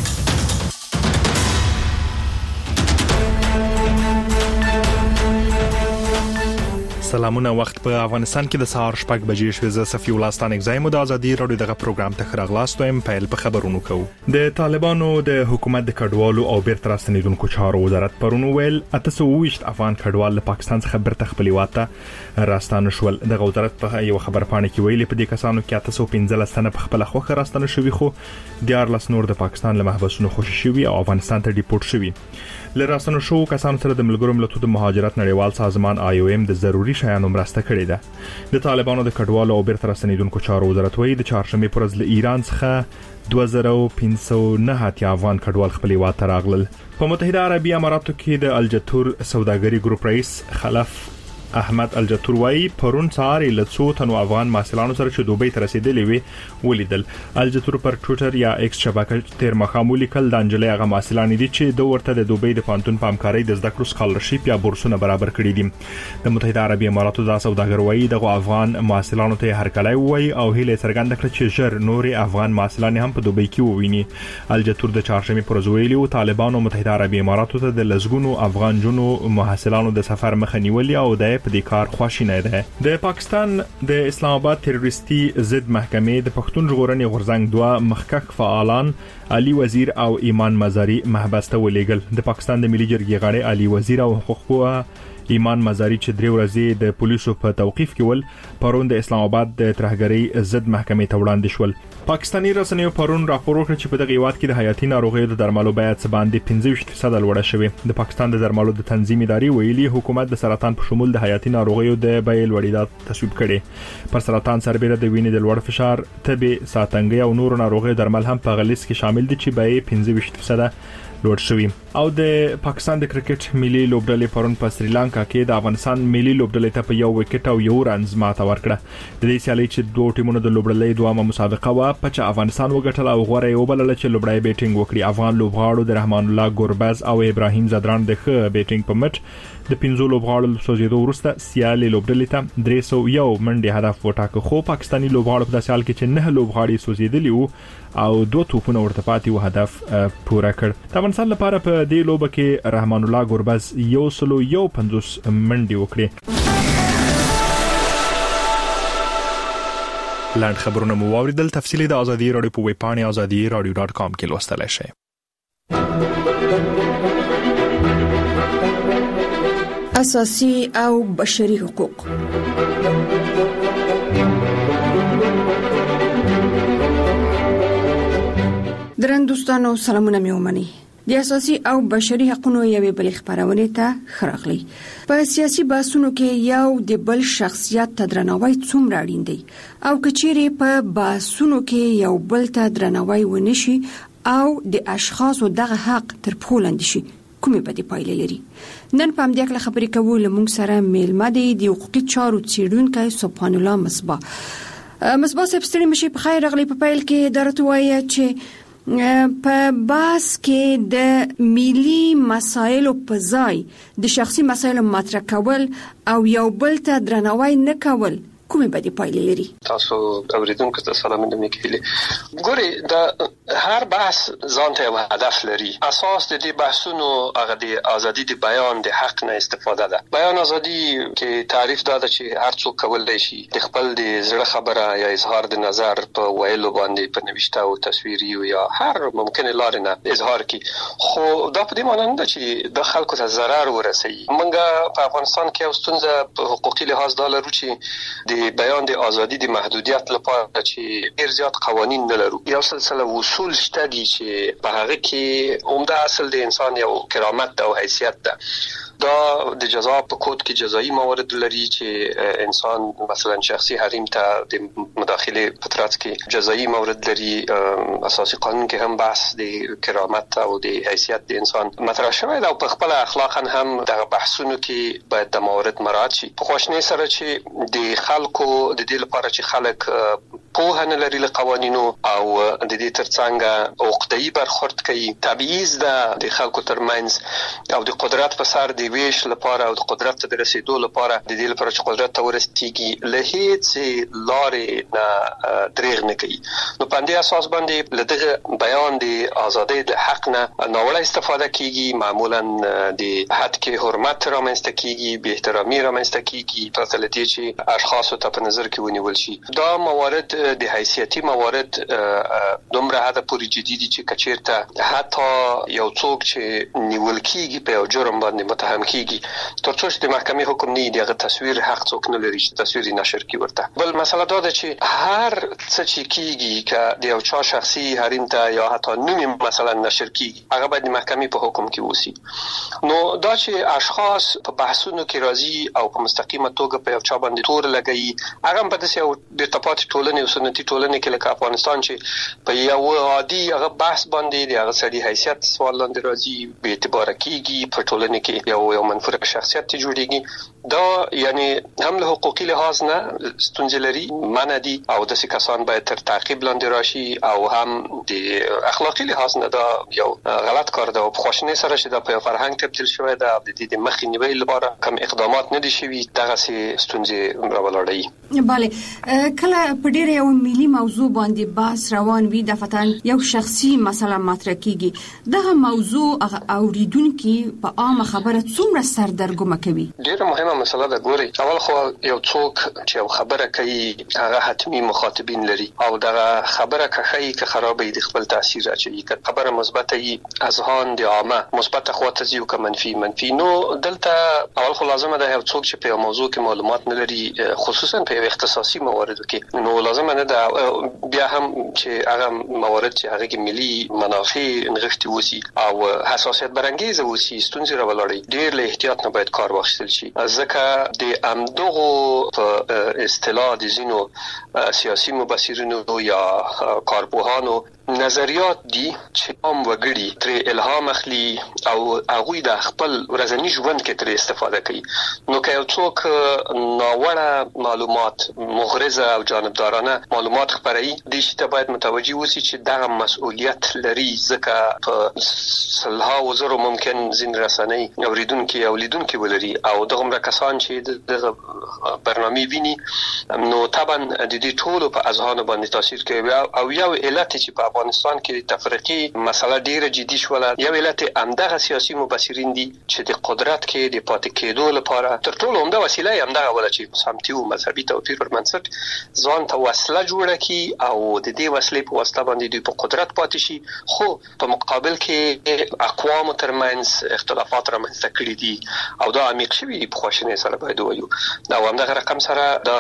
سلامونه وخت په افغانستان کې د سهار شپږ بجې شوې ز صفي ولستان اگزایم د ازادي رادیو دغه پروګرام ته خراغلاستوم پیل په خبرونو کو. د طالبانو د حکومت د کډوالو او بیرته راستنیدونکو چارو وزارت پرونو ویل اته سوه ویشت افغان کډوال له پاکستان څخه بیرته خپل واته راستانه شول. د وزارت په یو خبرپاڼه کې ویلي په دې کسانو کې اته سوه پنځلس تنه په خپل خوخه راستانه شوي خو دیارلس نور د پاکستان له محبسونو خوشي شوي او افغانستان ته ډیپورت شوي. له راستانه شو کسانو سره د ملګرو ملتونو د مهاجرت نړیوال سازمان آی او ایم د ضروري شیانو مرسته کړې ده. د طالبانو د کډوالو او بیرته راستنیدونکو چارو وزارت وایي د چهارشنبه پر ورځ له ایران څخه دوه زره پنځه سوه نه اتیا افغان کډوال خپل واته راغلل. په متحده عربي اماراتو کې د الجتور سوداګري ګروپ رئیس خلف احمد الجتور وایي پرون سهار له څو تنو افغان محصلانو سره چې دوبۍ ته رسیدلي وي ولیدل. الجتور پر ټوئیټر یا ایکس شبکه تیر مخام ولیکل د انجلۍ هغه محصلان دي چې دوه ورته د دوبۍ د پانتون په همکارۍ د زده کړو سکالرشپ یا بورسونه برابر کړي دي. د متحده عربي اماراتو د سوداګر وایي دغه افغان محصلانو ته هرکلی وایي او هیله څرګنده کړه چې ژر نوري افغان محصلان هم په دوبۍ کې وویني. الجتور د چهارشنبه پر ورځ ویلي طالبانو متحده عربي اماراتو ته د لزګونو افغان جنو محصلانو د سفر مخه نیولې او د په دې کار خواشینه ده. د پاکستان د اسلام آباد تروریستي ضد محکمې د پښتون ژغورنې غورځنګ دوه مخکک فعالان علي وزیر او ایمان مزاری محبس ته ولېګل. د پاکستان د ملي جرګې غړي علي وزیر او حقوق ایمان مزاری چې درې ورځې د پولیسو په توقيف کې ول پرون د اسلام آباد د ترهګرۍ ضد محکمې ته وړاندې شول. پاکستاني رسنیو پرون راپور وکړ چې په دغه هیواد کې د حیاتي ناروغیو د درملو بیه څه باندې پنځه ویشت فیصد لوړه شوې. د پاکستان د درملو د تنظیم ادارې ویلي حکومت د سرطان په شمول د حیاتي ناروغیو د بیې لوړېدا تصویب کړي. پر سرطان سربېره د وینې د لوړ فشار، تبې، ساتنګي او نورو ناروغیو درمل هم په غلیس کې شامل دي چې بیې پنځه ویشت فیصد لوړ شوی. او د پاکستان د کرکټ ملي لوبډلې پرون په سریلانکا کې د افغانستان ملي لوبډلې ته په یو وکټ او یو رنز ماته ورکړه. د دې سیالي چې دوه ټیمونو د لوبډلې دوامه مسابقه وا په چې افغانستان وګټل او غوړې یو بل چې لوبډای بیټینګ وکړي. افغان لوبغاړو د رحمان الله ګورباز او ابراهیم زدران د ښه بیټینګ په مټ د پنځو لوبغاړو سوزیدو وروسته سیالي لوبډلې ته درې سوه یو منډي هدف وټاکه. خو پاکستاني لوبغاړو په سیال کې چې نه لوبغاړي سوزیدلی وو او دوه توپونه ورته پاتې و هدف پوره کړ. د افغانستان لپاره په دې لوبه کې رحمان الله ګورباز یو سلو یو پنځوس منډي وکړي. لاند خبرونه مو واوریدل. تفصیلی د ازادي رادیو په ویب پاڼه azadi radio dot com کې لوستلای شئ. اساسي او بشري حقوق. درن دوستانو سلامونه مې ومني. د اساسي او بشري حقوقو یوې بل خبرونه ته خراغلي. په سیاسي بحثونو کې یو د بل شخصیت ته درناوی څومره اړین دی او کچېره په بحثونو کې یو بل ته درناوی ونشي او د اشخاصو دغه حق تر پولاند شي کومې بدې پایلې لري. نن په همدې اړه خبرې کوو. لمونږ سره میلمه دی د حقوقي چارو څېړونکی سبحان الله مصباح. مصباح صاحب ستړي مشي په خیر راغلی. په پیل کې درته وایي چې په باس کې د ملي مسایلو په ځای د شخصي مسایلو مطرح کول او یو بل ته درناوی نه کول کومې بدې پایلې لري؟ تاسو اوریدونکو ته سلامونه میکوي. ګوري د هر بحث ځان ته یو هدف لري. اساس د دې بحثونو هغه د ازادي د بیان د حق نه استفاده ده. بیان ازادي کې تعریف دا ده چې هر څوک کولای شي د خپل د زړه خبره یا اظهار د نظر په ویلو باندې په نوښت او تصویري یا هر ممکنه لار نه اظهار کی. خو دا په دې معنی نه ده چې د خلکو ته ضرر ورسوي. موږ په افغانستان کې اوستونزه په حقوقي لحاظ دا لرو چې د د بیان د ازادي د محدودیت لپاره چې ډیر زیات قوانین نه لرو. یو سلسله اصول شته دي چې په هغه کې عمده اصل د انسان یو کرامت او حیثیت ده. دا د جزا په کود کې جزایی موارد لري چې انسان مثلا شخصي حریم ته د مداخله په ترڅ کې جزایی موارد لري. اساسي قانون کې هم بحث د کرامت او د حیثیت د انسان مطرح شوی دا او په خپل اخلاقا هم د بحثونو کې باید د موارد مراعات شي. په خوشنۍ سره چې د خلکو د دې لپاره چې خلک په نه لري له قوانینو او د دې ترڅنګ عقده‌ای برخورد کوي، تبعیض ده د خلکو ترمنځ او د قدرت په سر د ویش لپاره او د قدرت ته رسیدو لپاره د دې لپاره چې قدرت ته ورسیږي له هیڅ لارې نه دریغ نه کوي. نو په دې اساس باندې لدغه بیان د ازادۍ د حق نه ناوړه استفاده کیږي، معمولا د حد کې حرمت رامنځته کیږي، بې احترامي رامنځته کیږي، پرته له دې چې اشخاص ته په نظر کې ونیول شي. دا موارد د حیثیتي موارد دومره حد پورې جدي دي چې کچیرته حتی یو څوک چې نیول کیږي په یو جرم باندې متهم کیږي ترڅو چې د محکمې حکم نه دی هغه تصویر حق څوک نه لري چې تصویر نشر کی ورته. بل مسله دا ده چې هر څه چې کیږي که د یو چا شخصي حریم ته یا حتی نوم مثلا نشر کیږي هغه باید د محکمې په حکم کې وسی. نو دا چې اشخاص په بحثونو کې راځي او په مستقیمه توګه په یو چا باندې تور لګي هغه په داسې یو د تپات ټولنې او سنتي ټولنې کې لکه افغانستان چې په یو عادي هغه بحث باندې د هغه سړي حیثیت سوال لاندې راځي به اعتبار کیږي په ټولنه کې یو یو منفور شخصیت جوړیږي. دا یعنی هم له حقوقي لحاظ نه ستونزې لري، منع دي او داسې کسان باید تر تعقیب لاندې راشي او هم د اخلاقي لحاظ نه دا یو غلط کار ده او په خوشنۍ سره چې دا په فرهنګ تبدیل شوی ده د دې د مخنیوي لپاره کوم اقدامات نه دي شوي دغه سي ستونزې راولاړي. bale کله په ډیره یو ملي موضوع باندې بحث روان وي د فتن یو شخصي مسله مطرح کیږي دغه موضوع اوریدونکو په عامه خبره څومره سردرګمه کوي؟ ډیره مهمه مسله ده. ګوري اول خو یو څوک چې یو خبره کوي هغه حتمی مخاطبین لري او دغه خبره کوي که خرابې د خپل تاثیر اچوي، که خبره مثبته ای اذهان د عامه مثبت خواته ځي او که منفي منفي. نو دلته اول خو لازمه ده یو څوک چې په یو موضوع کې معلومات نه لري خصوصا په یو اختصاصي مواردو کې نو لازمه نه ده بیا هم چې هغه موارد چې هغه کې ملي منافع نغښتي وسی او حساسیت برانګیزه وسی ستونزې راولړي. ډیر له احتیاط نه باید کار واخیستل شي ځکه د امدغو په اصطلاح د زینو سیاسي مبصرینو یا کارپوهانو نظریات دي چې عام وګړي تر الهام اخلي او هغه د خپل ورځنی ژوند کې تر استفاده کوي. نو که یو څوک ناوړه معلومات مغرضه او جانبدارانه معلومات خپروي د شي ته باید متوجي وسی چې دغه مسؤلیت لري ځکه په صلاح وزرو ممکن زین رسنۍ اوریدونکو او لیدونکو ولري او دغه کسان چې دغه برنامه ویني نو طبعا د دې ټولو په اذهان باندې تاثیر کوي او یو علت چې په افغانستان کې تفریقي مسله ډیره جدي شوله یو علت همدغه سیاسي مبصرین دي چې د قدرت کې د پاتې کېدو لپاره تر ټولو عمده وسیله یې همدغه ولا چې سمتي او مذهبي توپیر پر منځ ځان ته وسله جوړه کی او د دې وسلې په واسطه باندې د قدرت پاتې شي. خو په مقابل کې اقوام ترمنځ اختلافات رامنځته کړي دي او دا عمیق شوي دي په خوشنۍ سره باید وایو دا همدغه رقم سره د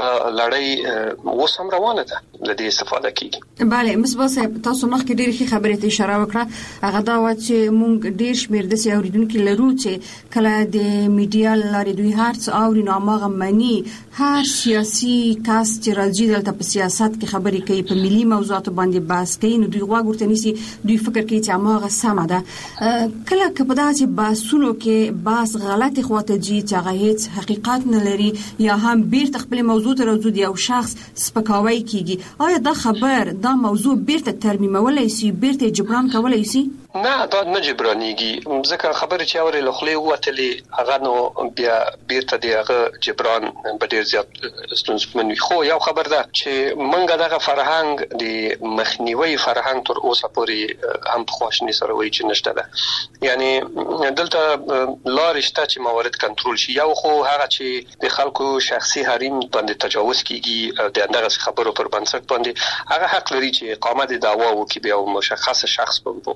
لړۍ اوس هم روانه ده د دې استفاده کیږي. bale مصباح صاحب تاسو مخکې ډېر ښه خبرې ته اشاره وکړه هغه دا و چې مونږ ډېر شمېر د اوریدونکو لرو چې کله د میډیا لارې دوی هر څه اوري نو هغه مني هر سیاسي کس چې راځي دلته په سیاست کې خبرې کوي په ملي موضوعاتو باندې بحث کوي نو دوی غواړي ورته نيسي دوی فکر کوي چې هغه سمه ده. کله که په داسې بحثونو کې بحث غلطي خواته ځي چې هغه هیڅ حقیقت نه لري یا هم بیرته خپل موضوع ته راځي یو شخص سپکاوی کیږي آیا دا خبر دا موضوع بیرته ترمیمولای شي بیرته جبران کولای شي؟ نه دا نه جبرانيږي ځکه خبره چې اوري لخلې وتلې هغه نو بیا بیرته دی هغه جبران په ډیر زیات ستونزمن وي. خو یو خبر ده چې منګه دغه فرهنګ د مخنیوي فرهنګ تر اوسه پورې هم په خواشنی سره وایي چې نشته ده. یعنی دلته لارې شته چې موارد کنټرول شي. یو خو هغه چې د خلکو شخصي حریم باندې تجاوز کیږي د اندغه خبرو پر بنسټ باندې هغه حق لري چې اقامت دعوا وکړي به یو مشخص شخص په مقابل کې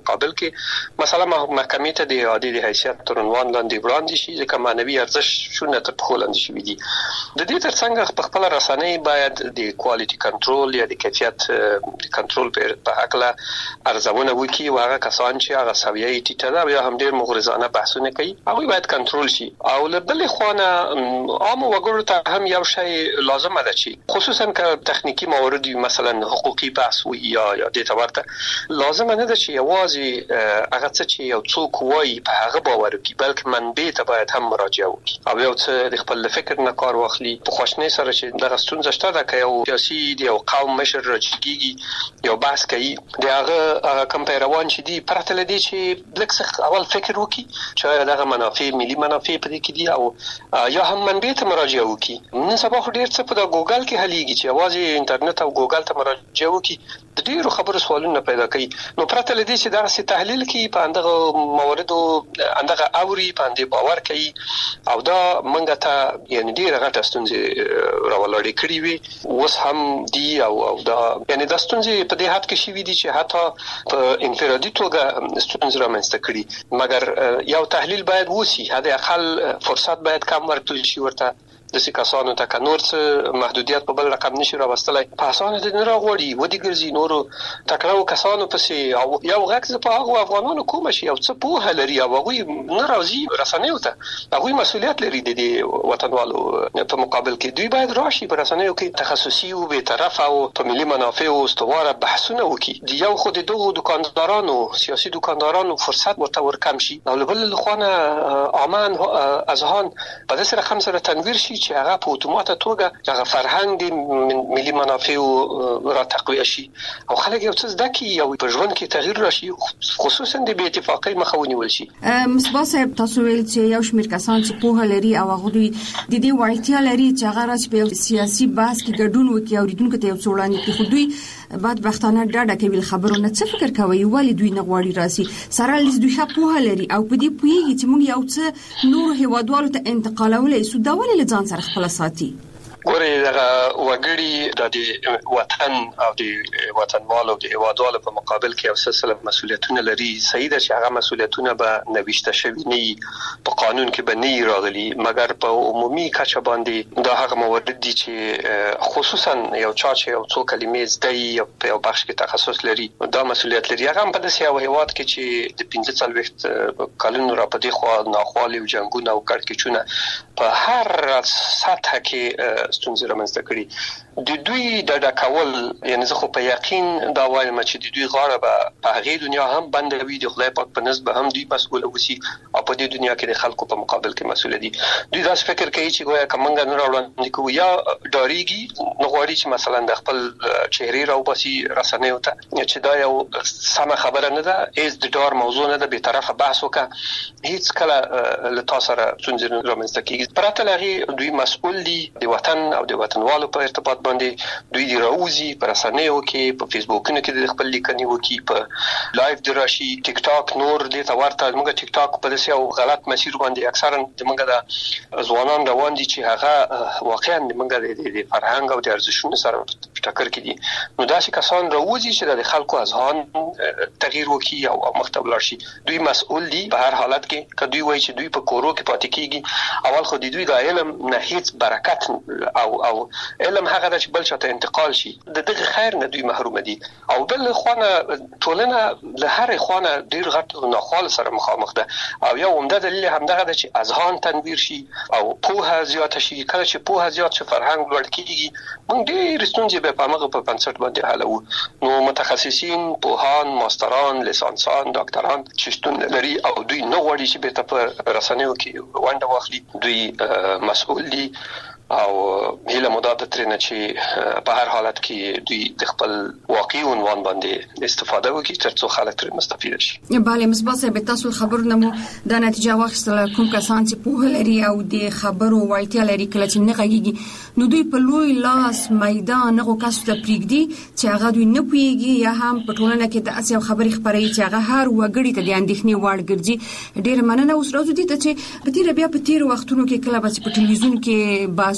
کې مثلا محکمې ته د عادي د حیثیت تر عنوان لاندې وړاندې شي ځکه معنوي ارزښتونه تر پښو لاندې شوي دي. د دې ترڅنګ په خپل رسنۍ باید د کوالټي کنټرول یا د کیفیت کنټرول په حقله ارزونه وکړي او هغه کسان چې هغه سویه ټیټه ده یا هم ډېر مغرضانه بحثونه کوي هغه باید کنټرول شي. او له بلې خوا عام وګړو ته هم یو شی لازمه ده چې خصوصا که تخنیکی موارد مثلا حقوقي بحث وي یا یا د تورته لازم نه ده چې یوازې هغه څه چې یو څوک وایي په هغه باور وکړي بلکې منبع ته باید هم مراجعه وکړي او یو څه د خپل فکر نه کار واخلي. په خواشنۍ سره چې دغه ستونزه شته ده که یو سیاسي دی یو قوم مشر راجګيږي یو بحث کوي د هغه هغه کم پیروان چې دی پرته لدی چې لکه څه اول فکر وکړي چې دغه منافع ملي منافع په دې کې دي او یا هم منبع ته مراجعه وکړي. نن سبا خو ډیر څه په ګوګل کې حلېږي چې یوازې انټرنیټ او ګوګل ته مراجعه وکړي د ډیرو خبرو سوالونه پیدا کوي. نو پرته لدی چې دا څه تحلیل کوي په اندغه موارد اندغه اوري باندې باور کوي او دا منګه ته یعنی ډیره غټه ستونزه راولړې کړې وي اوس هم دی او او دا یعنی د ستونزې په دې حد کې شي دي چې حتی په انفرادي توګه ستونزه رامنځته کړي مګر یو تحلیل باید وسی هدا اقل فرصت باید کم ورکړل شي ورته د سکاسانو ته کنور څه محدودیت په بل رقم نشي راوستلای په اسانه د نه راغوري ودی ګرځي نورو تکړو کسانو پسې او یو غږ ز په هغه افغانانو کوم شي او څه په هلري او هغه نه راځي رسنیو ته هغه مسؤلیت لري د وطنوالو په مقابل کې دوی باید راشي په رسنیو کې تخصصي او به طرف او په ملي منافع او استواره بحثونه وکړي. دی یو خود دغه دکاندارانو سیاسي دکاندارانو فرصت ورته ورکم شي او بل لخوانه امان اذهان په داسې رقم سره تنویر شي چې هغه په اتومات توګه هغه فرهنګ ملي منافع را تقویه شي او خلک یو څه زده کوي او په ژوند کې تغییر راشي خصوصا د بې اتفاقۍ مخه ونیول شي. مصباح صاحب تاسو ویل چې یو شمېر کسان چې په لري او هغه دوی د دې وړتیا لري چې هغه راځي په سیاسي بحث کې ګډون وکړي او ریډونکو ته یو څوړانی کې خو دوی بعد بختانه ډاډه کوي خبرونه څه فکر کوي ولی دوی نه غواړي راسي سره لیز دوی په لري او په دې پوهیږي چې موږ یو څه نور هیوادوالو ته انتقالولې سو دا ولې لځان سره خپل ساتي. ګورې دغه وګړي د وطن او د وطنوالو د هیوادوالو په مقابل کې یو سلسله مسؤلیتونه لري. صحیح ده چې هغه مسؤلیتونه به نوښته شوي نه په قانون کې به نه راغلي مګر په عمومي کچه باندې دا هغه موارد دي چې خصوصا یو چا چې یو څو کلمې زده یي په یو بخش کې تخصص لري دا مسؤلیت لري. هغه په داسې یو هیواد کې چې د پنځه څلوېښت کلونو را په دې خوا ناخوالې او جنګونه او کړکېچونه په هر سطح کې ستونزې رامنځته کړي. د دوی د ډکول یعنی زه خو په یقین دا وایم چې د دوی غاړه به په هغه دنیا هم بندوي د خدای پاک په نسبت هم دوی مسؤل اوسي او په دې دنیا کې د خلکو په مقابل کې مسؤل دي. دوی دا فکر کوي چې گویا کومنګ نه راوړل کوي یا ډاریږي نو غواړي چې مثلا د خپل چهره راو باسي رسنیو ته چې دا یو سمه خبره نه ده از د ډار موضوع نه ده به طرفه بحث وکړه هیڅ کله له تاسو سره څنګه رامنځته کیږي. پرته لغي دوی مسؤل دي د وطن او د وطنوالو په ارتباط باندې دوی دی راوزي پر رسنیو کې په فیسبوکونو کې د خپل لیکنې وکي په لایف دراشي ټیک ټاک نور د تورته موږ ټیک ټاک په داسې او غلط مسیر باندې اکثرا د موږ د ځوانان روان دي چې هغه واقعا د موږ د فرهنګ او د ارزښتونو سره ټکر کوي. نو داسې کسان راوزي چې د خلکو اذهان تغییر وکي او مختبل شي. دوی مسؤل دي په هر حالت کې کدوې وایي چې دوی په کورو کې پاتې کیږي اول خو د دوی د علم نه هیڅ برکت او او علم هغه د بل چاته انتقال شي د دغه خیر نه دوی محروم دي او بل خوانه ټولنه له هر خوانه ډیر غټ ناخوال سره مخامخ ده او یو عمده دلیل هم دغه د چې اذهان تنویر شي او پوهه زیات شي. کله چې پوهه زیات شي فرهنګ لوړ کیږي موږ ډیر ستونزې به په هغه په بنسټ باندې حلو. نو متخصصین پوهان ماستران لیسانسان ډاکټران چې شتون لري او دوی نه غواړي چې به په رسنیو کې ونده واخلي دوی مسؤل دي او هیله مداد ترنه چې په هر حالت کې دوی د خپل واقعي عنوان باندې استفاده وکړي ترڅو خلک تر مستفید شي. بله مصباح صاحب تاسو خبرونه مو د نتیجه واخیستله کوم کسان چې په لري او د خبرو وړتیا لري کله چې نه غږیږي نو دوی په لوی لاس میدان هغه کس ته پریږدي چې هغه دوی نه پوهیږي یا هم په ټولنه کې د اسیا خبري خبري چې هغه هر وګړي ته د اندېښنې وړ ګرځي. ډیر مننه اوس راځو دي چې په تیر بیا په تیر وختونو کې کله به په ټلویزیون کې باز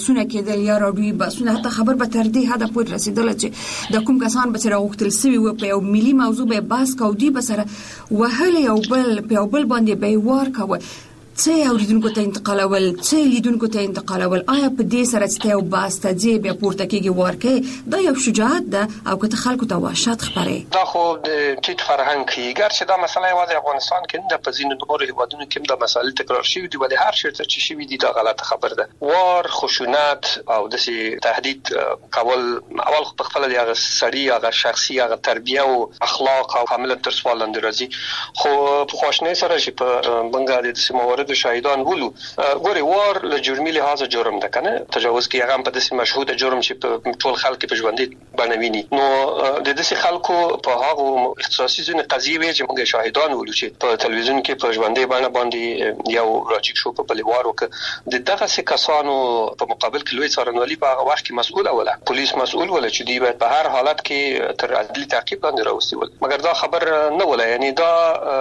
باسونه کېدل یا راډیوي باسونه، حتی خبر به تر دې حد پورې رسیدل چې د کوم کسان به سره غوښتل سوي و په یو ملي موضوع به بحث کوو، دی به سره وهل یو بل په یو بل باندې به وار کوي، څه اوریدونکو ته انتقالول، څه لیدونکو ته انتقالول. آیا په دې سره چې یو باسته دی بیا پورته کېږي ورکه دا یو شجاعت ده او که خلکو ته وحشت خبره؟ دا خو د ټیټ فرهنګ کې ګرچې دا مسله یوازې افغانستان کې نه، په ځینو نورو هیوادونو کې دا مسله تکرار شوې دي، ولې هر چیرته چې شوي دي دا غلطه خبره ده. وار، خشونت او داسې تهدید کول اول خو په خپل د هغه سړي هغه شخصي هغه تربیه او اخلاق او کاملا تر سوال لاندې راځي. خو په خواشنۍ سره چې په بنګال د موارد شاهدان ولو ګوري وار له جرمي لحاظه جرم ده کنه، تجاوز کې هغه په داسې مشهود جرم چې په ټول خلک په ژوندۍ بنویني. نو د داسې خلکو په هغه اختصاصي ځینې قضیې وي چې موږ شاهدان ولو چې په تلویزیون کې په ژوندۍ باندې باندې یو راجیک شو په بلیوارو کې د دغه څه کسانو په مقابل کې لوی څارنوالي په هغه وخت کې مسؤل ولا پولیس مسؤل ولا چې دی په هر حالت کې تر عدالي تعقیب باندې راوستي ول، مګر دا خبر نه ولا، یعنی دا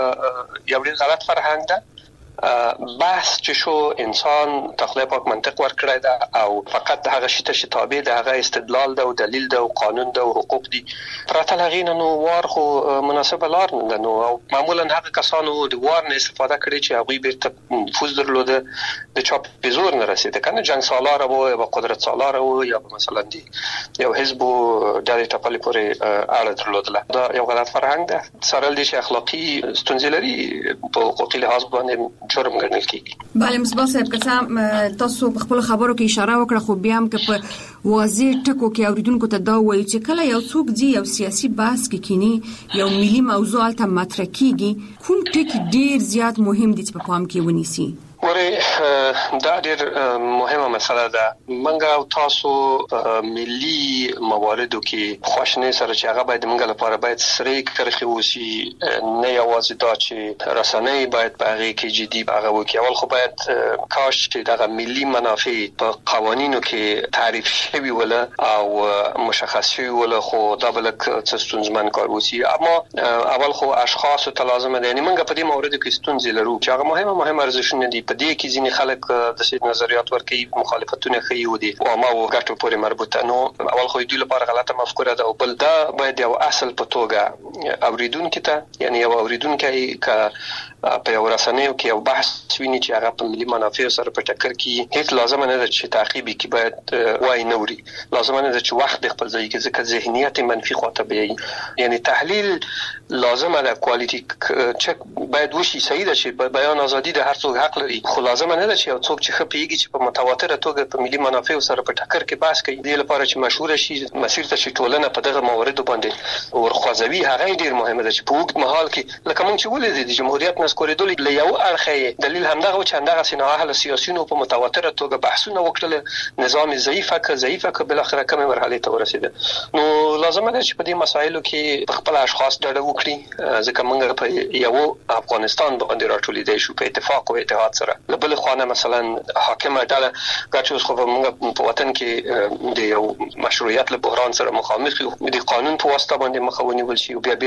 یو ډیر غلط فرهنګ ده. بحث چې شو انسان تخلیه پاک منطق ورکړی ده او فقط هغه شی ته چې تابع ده هغه استدلال ده او دلیل ده او قانون ده او حقوق دي، پرته لغین نو وار خو مناسبه لار نه ده. نو معمولا هغه کسانو د وار نه استفاده کړي چې هغه بیرته نفوذ درلوده د چاپ په زور نه رسیده کنه، جنگ سالار وو یا قدرت سالار وو یا مثلا دی یو حزب د ټاپلې پورې اړه درلوده. دا یو غلط فرهنګ ده، سره دي چې اخلاقی ستونزې لري په حقوقي لحاظ باندې جرم ګڼل کیږي. بله مصباح صاحب که تاسو په خپل خبرو کې اشاره وکړه، خو بیا هم که په واضح ټکو کې اوریدونکو ته دا وایي چې کله یو څوک دی یو سیاسي بحث کې کینی، یو ملي موضوع ته مطرح کیږي، کوم ټکی ډیر زیات مهم دي چې په پام کې ونیسي؟ ورې دا ډېر مهمه مسله ده. منګه او تاسو ملي مواردو کې خوښنه سره چې هغه باید منګه لپاره باید سری کرخي وسی، نه یوازې دا چې رسنۍ باید په هغه کې جدي هغه وکړي. اول خو باید کاش چې دغه ملي منافع په قوانینو کې تعریف شوی ولا او مشخص شوی ولا، خو دا بلک څه ستونزمن کار وسی. اما اول خو اشخاص ته لازم دي، یعنی منګه په دې موردو کې ستونزې لرو چې هغه مهمه مهمه ارزښتونه دي. په دې کې ځینې خلک د څه نظریات ورکوي، مخالفتونه کوي او دي او ما وګټو پورې مربوطه. نو اول خو دوی لپاره غلطه مفکوره ده او بل دا باید یو اصل په توګه اوریدونکو ته، یعنی یو اوریدونکو ک په یو رسنیو کې یو بحث ویني چې هغه په ملي منافع سره په ټکر کې هیڅ لازم نه ده چې تعقیب کې باید وای نوري، لازم نه ده چې وخت خپل ځای کې ځکه ذهنیت منفي خواته بیاي. یعنی تحلیل لازم ده، کوالټي چک باید وشي. صحیح ده چې بیان ازادي ده، هر څوک حق لري، خو لازم نه ده چې یو څوک چې خپيږي چې په متواتره توګه په ملي منافع سره په ټکر کې بحث کوي د لپاره چې مشهور شي مسیر ته چې ټولنه په دغه موارد باندې ورخوځوي. هغه ډیر مهمه ده چې په وخت مهال کې لکه مونږ چې ولې د جمهوریت نسکورېدل له یو اړخه دلیل همدغه چې همدغه سینه اهل سیاسيونو په متواتره توګه بحثونه وکړل، نظام ضعیفه که ضعیفه که بل اخره کومه مرحله ته ورسیده. نو لازم ده چې په دې مسایلو کې خپل اشخاص ډډه وکړي، ځکه موږ په یو افغانستان باندې راټولېدای شو په اتفاق او اتحاد سره. بل خوانه مثلا حاکمه ډله ګټوس خو موږ په وطن کې د یو مشروعیت له بحران سره مخامخ یو، د قانون په واسطه باندې مخاوني ول شي او بیا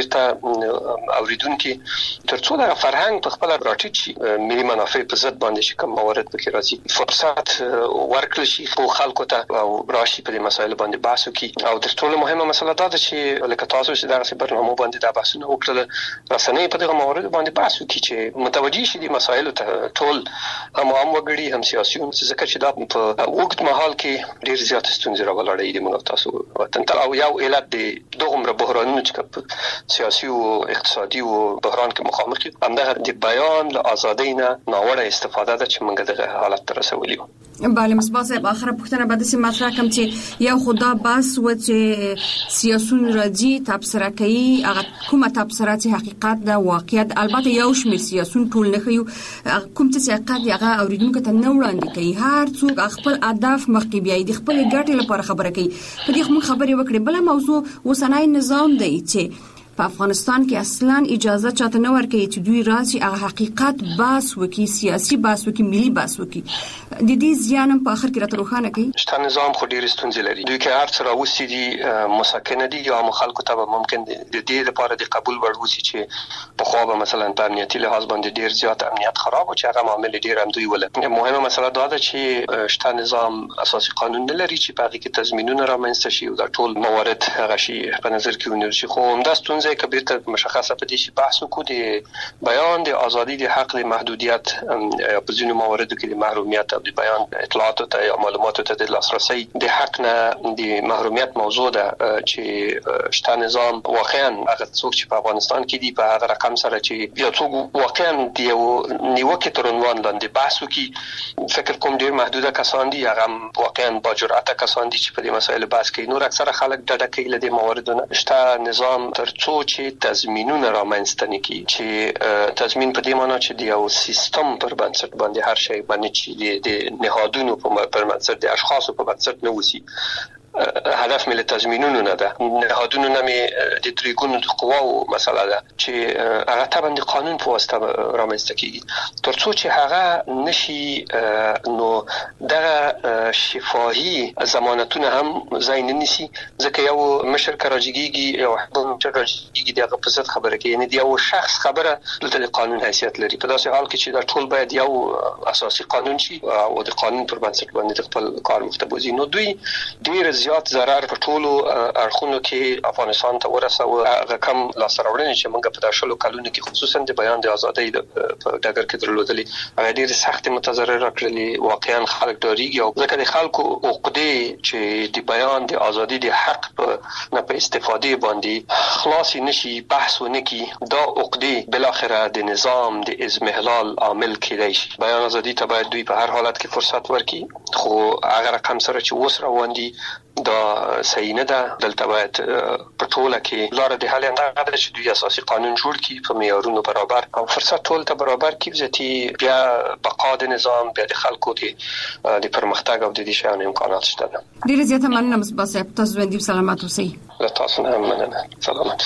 بیرته اوریدونکو ترڅو د فرهنګ په خپل راټیټ شي، ملي منافع په ضد باندې چې کوم موارد پکې راځي فرصت ورکړل شي خو خلکو ته او راشي په دې مسایلو باندې بحث وکړي. او د ټولو مهمه مسله دا ده چې لکه تاسو چې دغه برنامه باندې دا بحثونه وکړل، رسنۍ په دغه موارد باندې بحث وکړي چې متوجي شي د مسایلو ته ټول هم عام وګړي هم سیاسيون، ځکه چې دا په وخت مهال کې ډیر زیات ستونزې راولړې دي موږ تاسو وطن ته. او یو علت د دغه بحرانونو چې سیاسي او اقتصادي او بحران کې مخامخ دي همدغه د بیان له ازادۍ نه ناوړه استفاده ده چې موږ دغه حالت ته رسولي. بله مصباح صاحب، اخره پوښتنه به داسې مطرح کوم چې یو خدا بس و چې سیاسون راځي تبصره کوي، هغه کومه تبصره چې حقیقت ده واقعیت، البته یو شمېر سیاسون ټول نه خيو، کوم چې حقیقت هغه اوریدونکو ته نه وړاندې کوي. هر څوک خپل اهداف مخکې بیاي، د خپل ګټې لپاره خبره کوي. په دې موږ خبرې وکړې. بل موضوع اوسنۍ نظام دی چې په افغانستان کې اصلا اجازه چاته نه ورکوي چې دوی راشي هغه حقیقت بحث وکړي، سیاسي بحث وکړي، ملي بحث وکړي. د دې زیان په اخر کې راته روښانه کوي. شته نظام خو ډېر ستونزې لري. دوی کې هر څه راوستي دي مسکنه دي یا مخالکو ته ممکن د دې لپاره د قبول وړ وسی چې په خو به مثلا په امنیتي لحاظ باندې ډېر زیات امنیت خراب او چې هغه معاملې ډېر هم دوی ولر. مهمه مسله دا ده چې شته نظام اساسي قانون نه لري چې په هغه کې تضمینونه رامنځته شي او دا ټول موارد هغه شي په نظر کې ونیول شي. خو همدا ستونزه کبیر ته مشخصه پدې شي بحث وکړو د بیان د ازادي د حق د محدودیت په ځینو مواردو کې د محرومیت او د بیان اطلاعاتو ته یا معلوماتو ته د لاسرسي د حق نه د محرومیت موضوع ده چې شته نظام واقعا هغه څوک چې په افغانستان کې دی په هغه رقم سره چې یو څوک واقعا دی نیوکه تر عنوان لاندې بحث وکړي فکر کوم ډیر محدوده کسان دي هغه واقعا با جرأت کسان دي چې په دې مسایلو بحث کوي. نور اکثره خلک ډډه کوي له دې مواردونو. شته نظام تر څو چې تضمینونه رامنځته نه کړي چې تضمین په دې معنی چې د یو سیستم پر بنسټ باندې هر شی باندې چې د نهادونو په بنسټ د اشخاصو په بنسټ نه وسی. هدف مل تضمینونه نه ده، نهادونو نه می د تریګونو د قواو مسله ده چې هغه ته باندې قانون په واسطه رامنځته کیږي. ترڅو چې هغه نشي نو دغه شفاهي ضمانتونه هم ځای نه نیسي. ځکه یو مشر کراجګيږي یو مشر کراجګيږي دغه په څه خبره کوي، یعنی یو شخص خبره دلته د قانون حیثیت لري. په داسې حال کې چې دا ټول باید یو اساسي قانون شي او د قانون پر بنسټ باندې خپل کار مختبوزي. نو دوی ډیر زیات ضرر په ټولو اړخونو کې افغانستان ته ورسوه. هغه کم لاسته چې موږ په داشلو کلونو کې خصوصا د بیان د ازادۍ د ډګر کې درلودلې هغه ډېر سخت متضرر کړلې. واقعا خلک ډاریږي او ځکه د خلکو عقدې چې د بیان د ازادۍ د حق نه په استفاده باندې خلاص نشي بحث ونکي، دا عقدې بل اخره د نظام د ازمهلال عامل کېدای شي. بیان ازادۍ ته باید دوی په هر حالت کې فرصت ورکړي، خو هغه رقم سره چې اوس روان دي دا صحیح نه ده. دلته باید په ټوله کې لاره د حل اندغه ده چې دوی اساسي قانون جوړ کړي په معیارونو برابر او فرصت ټول ته برابر کړي چې بیا بقا د نظام بیا د خلکو د د پرمختګ او د دې شیانو امکانات شته. ډیره زیاته مننه مصباح صاحب، تاسو باندې سلامات اوسئ. تاسو هم مننه. سلامات.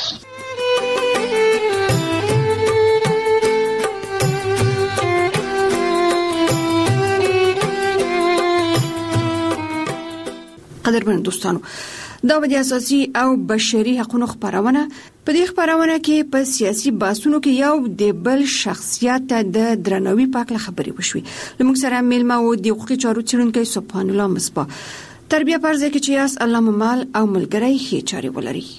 قدرمن دوستانو، دا د اساسي او بشري حقوقو خبرونه په دې خبرونه کې په سیاسي بحثونو کې یو د بل شخصیت د درناوي په اړه خبرې وشوي. لمږ سره میلمه و د حقوقي چارو څېړونکی سبحان الله مصباح. تربیه پرځه کې چې یاس الله ممال او ملګری هي چاري ولري.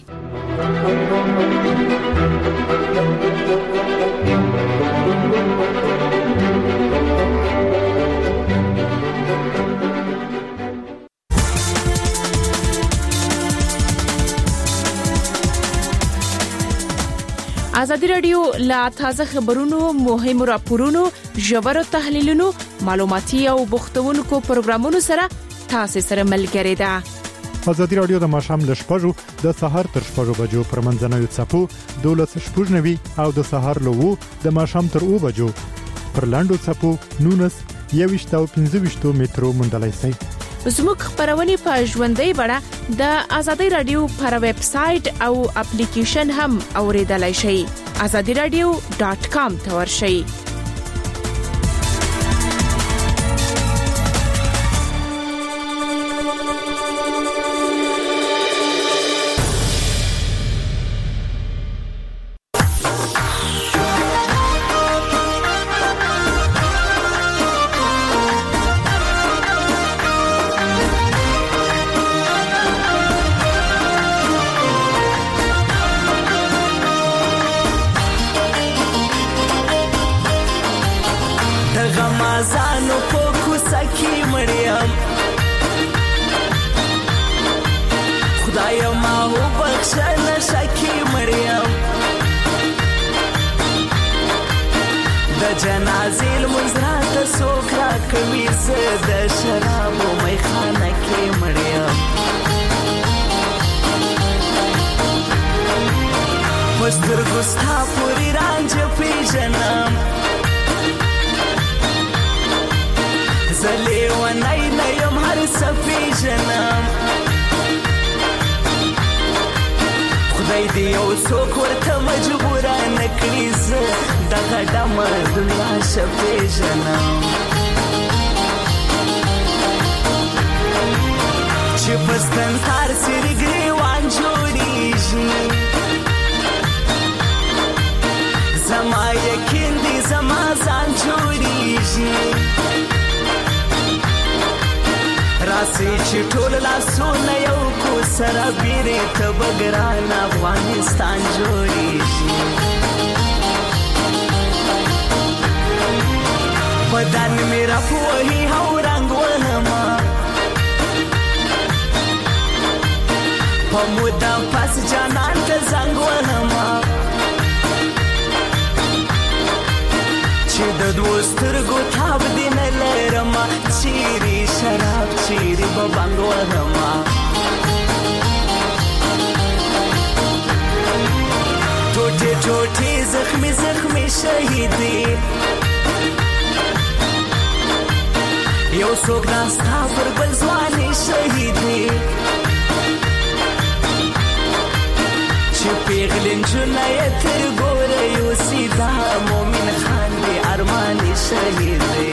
ازادي رادیو لا تازه خبرونو، مهمو راپورونو، ژورو تحلیلونو، معلوماتي او بوختونکو پروګرامونو سره تاسو سره ملګری ده. ازادي رادیو د ماشام ل شپږو د سهار تر شپږو بجو پر منځنوي څپو دولس شپږنوي او د سهار له وو د ماشام تر او بجو پر لاندو څپو نونس یويشت او پنځه مترو مندلای سي. زموږ خبرونه په ژوندۍ بڼه د ازادي رادیو پر ویب سټ او اپلیکیشن هم اوریدلای شئ. azadi radio dot com ته ورشئ. خدای دې یو څوک ورته مجبور نه کړي زه دغه ډمه دنیا شه پېژنم چې پستن تار سری ګریوان جوړیږي زما یقین دی زما ځان جوړیږي راسي چې ټول لاسونه یو کو سره بیرې ته بګران افغانستان جوړیږي بدن مې راپوهي او رنګ وهما په موده پس جانان ته زنګ وهما چې د دوو سترګو تاب دې نه لرمه چیرې شراب چیرې به بنګ وهمه ټوټې ټوټې زخمي زخمي شهیدې یو څوک ناستا پر بل ځوانې شهیدې چې پیغلې نجونه یې تر ګوره یوسي دا مومن خان دې ارمانې شهید دی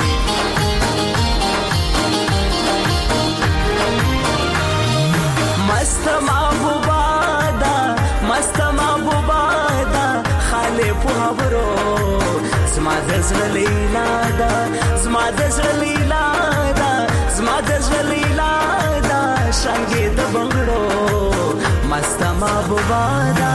مست محبوبه ده مست محبوبه ده خالې په خبرو زما د زړه لیلا ده زما د زړه لیلا ده زما د زړه لیلا ده شانګې د بنګړو مست محبوبه ده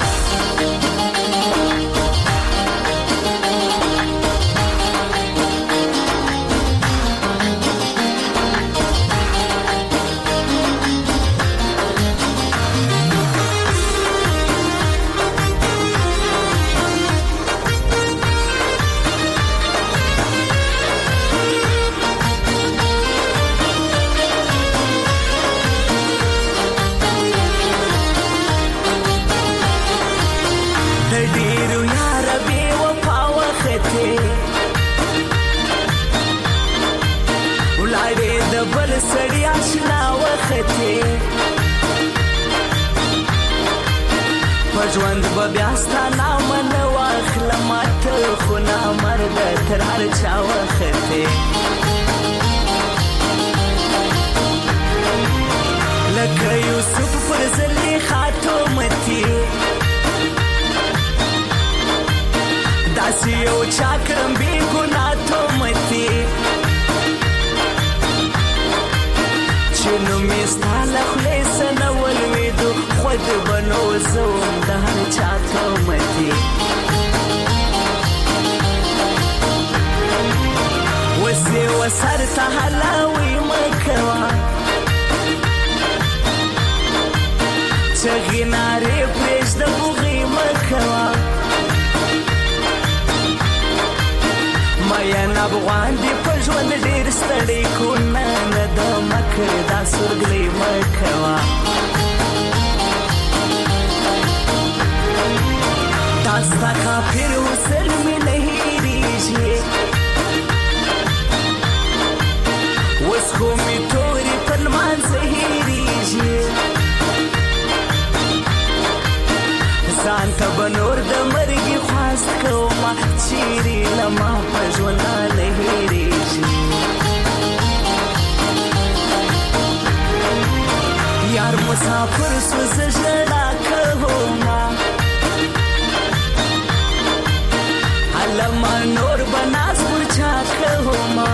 سړی آشنا وخته په ژوند به بیا ستا نامه نه واخلم ته خو نامرده تر هر چا وخته لکه یوسف پر زلیخا تومتي داسې یو چا کړم بې ګناه تومتي چې نومې ستا له خولې څه نه ولوېدو خود به نو زه وم د هر چا تومتي اوس یې وسر ته هلاوي مه کوه چغې نارې پرېږده بوغې مه کوه مین افغان دې په ژوند ډېر ستړی کو نه نه د مکر دا سورګلې مه کوه دا ستا کافر حسن مې نه هېرېږي اوس خو مې تورې پر لمانځه هېرېږي ځان ته به نور د مرګي خواست کومه چیرې له ما په ژونده نه هېرېږي یار مسافر سو زه ژړا کومه هله ما نور به ناز پر چا کومه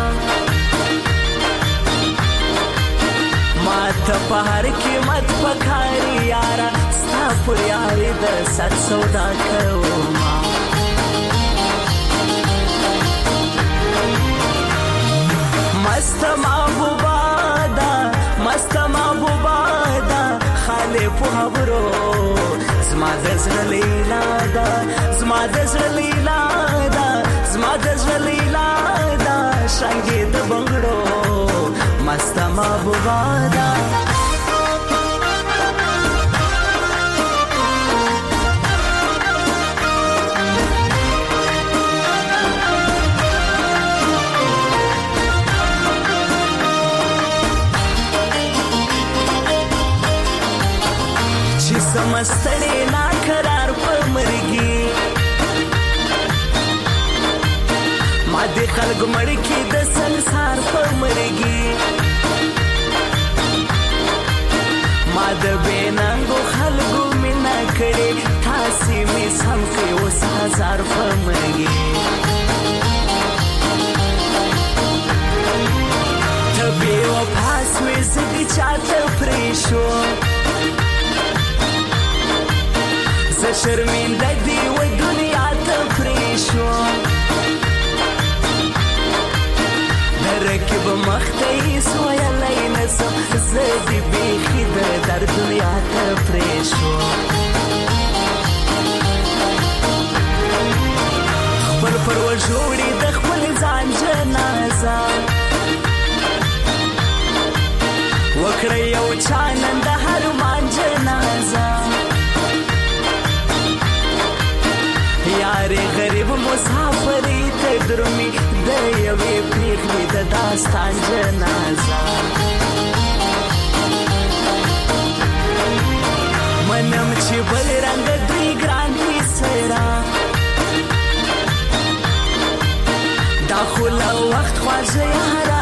ما ته په هر قیمت پکاري یاره ستا پر یارې د سر سودا کومه مست محبوبه ده مست محبوبه ده خالې په خبرو زما د زړه لیلا ده زما د زړه لیلا ده زما د زړه لیلا ده شانګې د بنګړو مست محبوبه ده ستړي نا قرار په مرګي ما د خلق مړ کې د ਸੰسار په مرګي ما د بینانګو خلقو مینا کړي تاسو می سم کې اوس هزار په مرګي تبي او پاس وې زګ چاته پریشو ز شرمنده دی و دنیا ته پریشو درکب مخته سویا لینسم زدی بیخی در دنیا ته پریشو خپل پرور جوړی د خپل ځان جنازه وکړی یو چانند هر مان جنازه یار غریب مسافری ته درمی د یوې پیغلې د داستان جنازه منم چې بل رنگ دوی ګران دي سره دا خو لا وخت خواږه یاره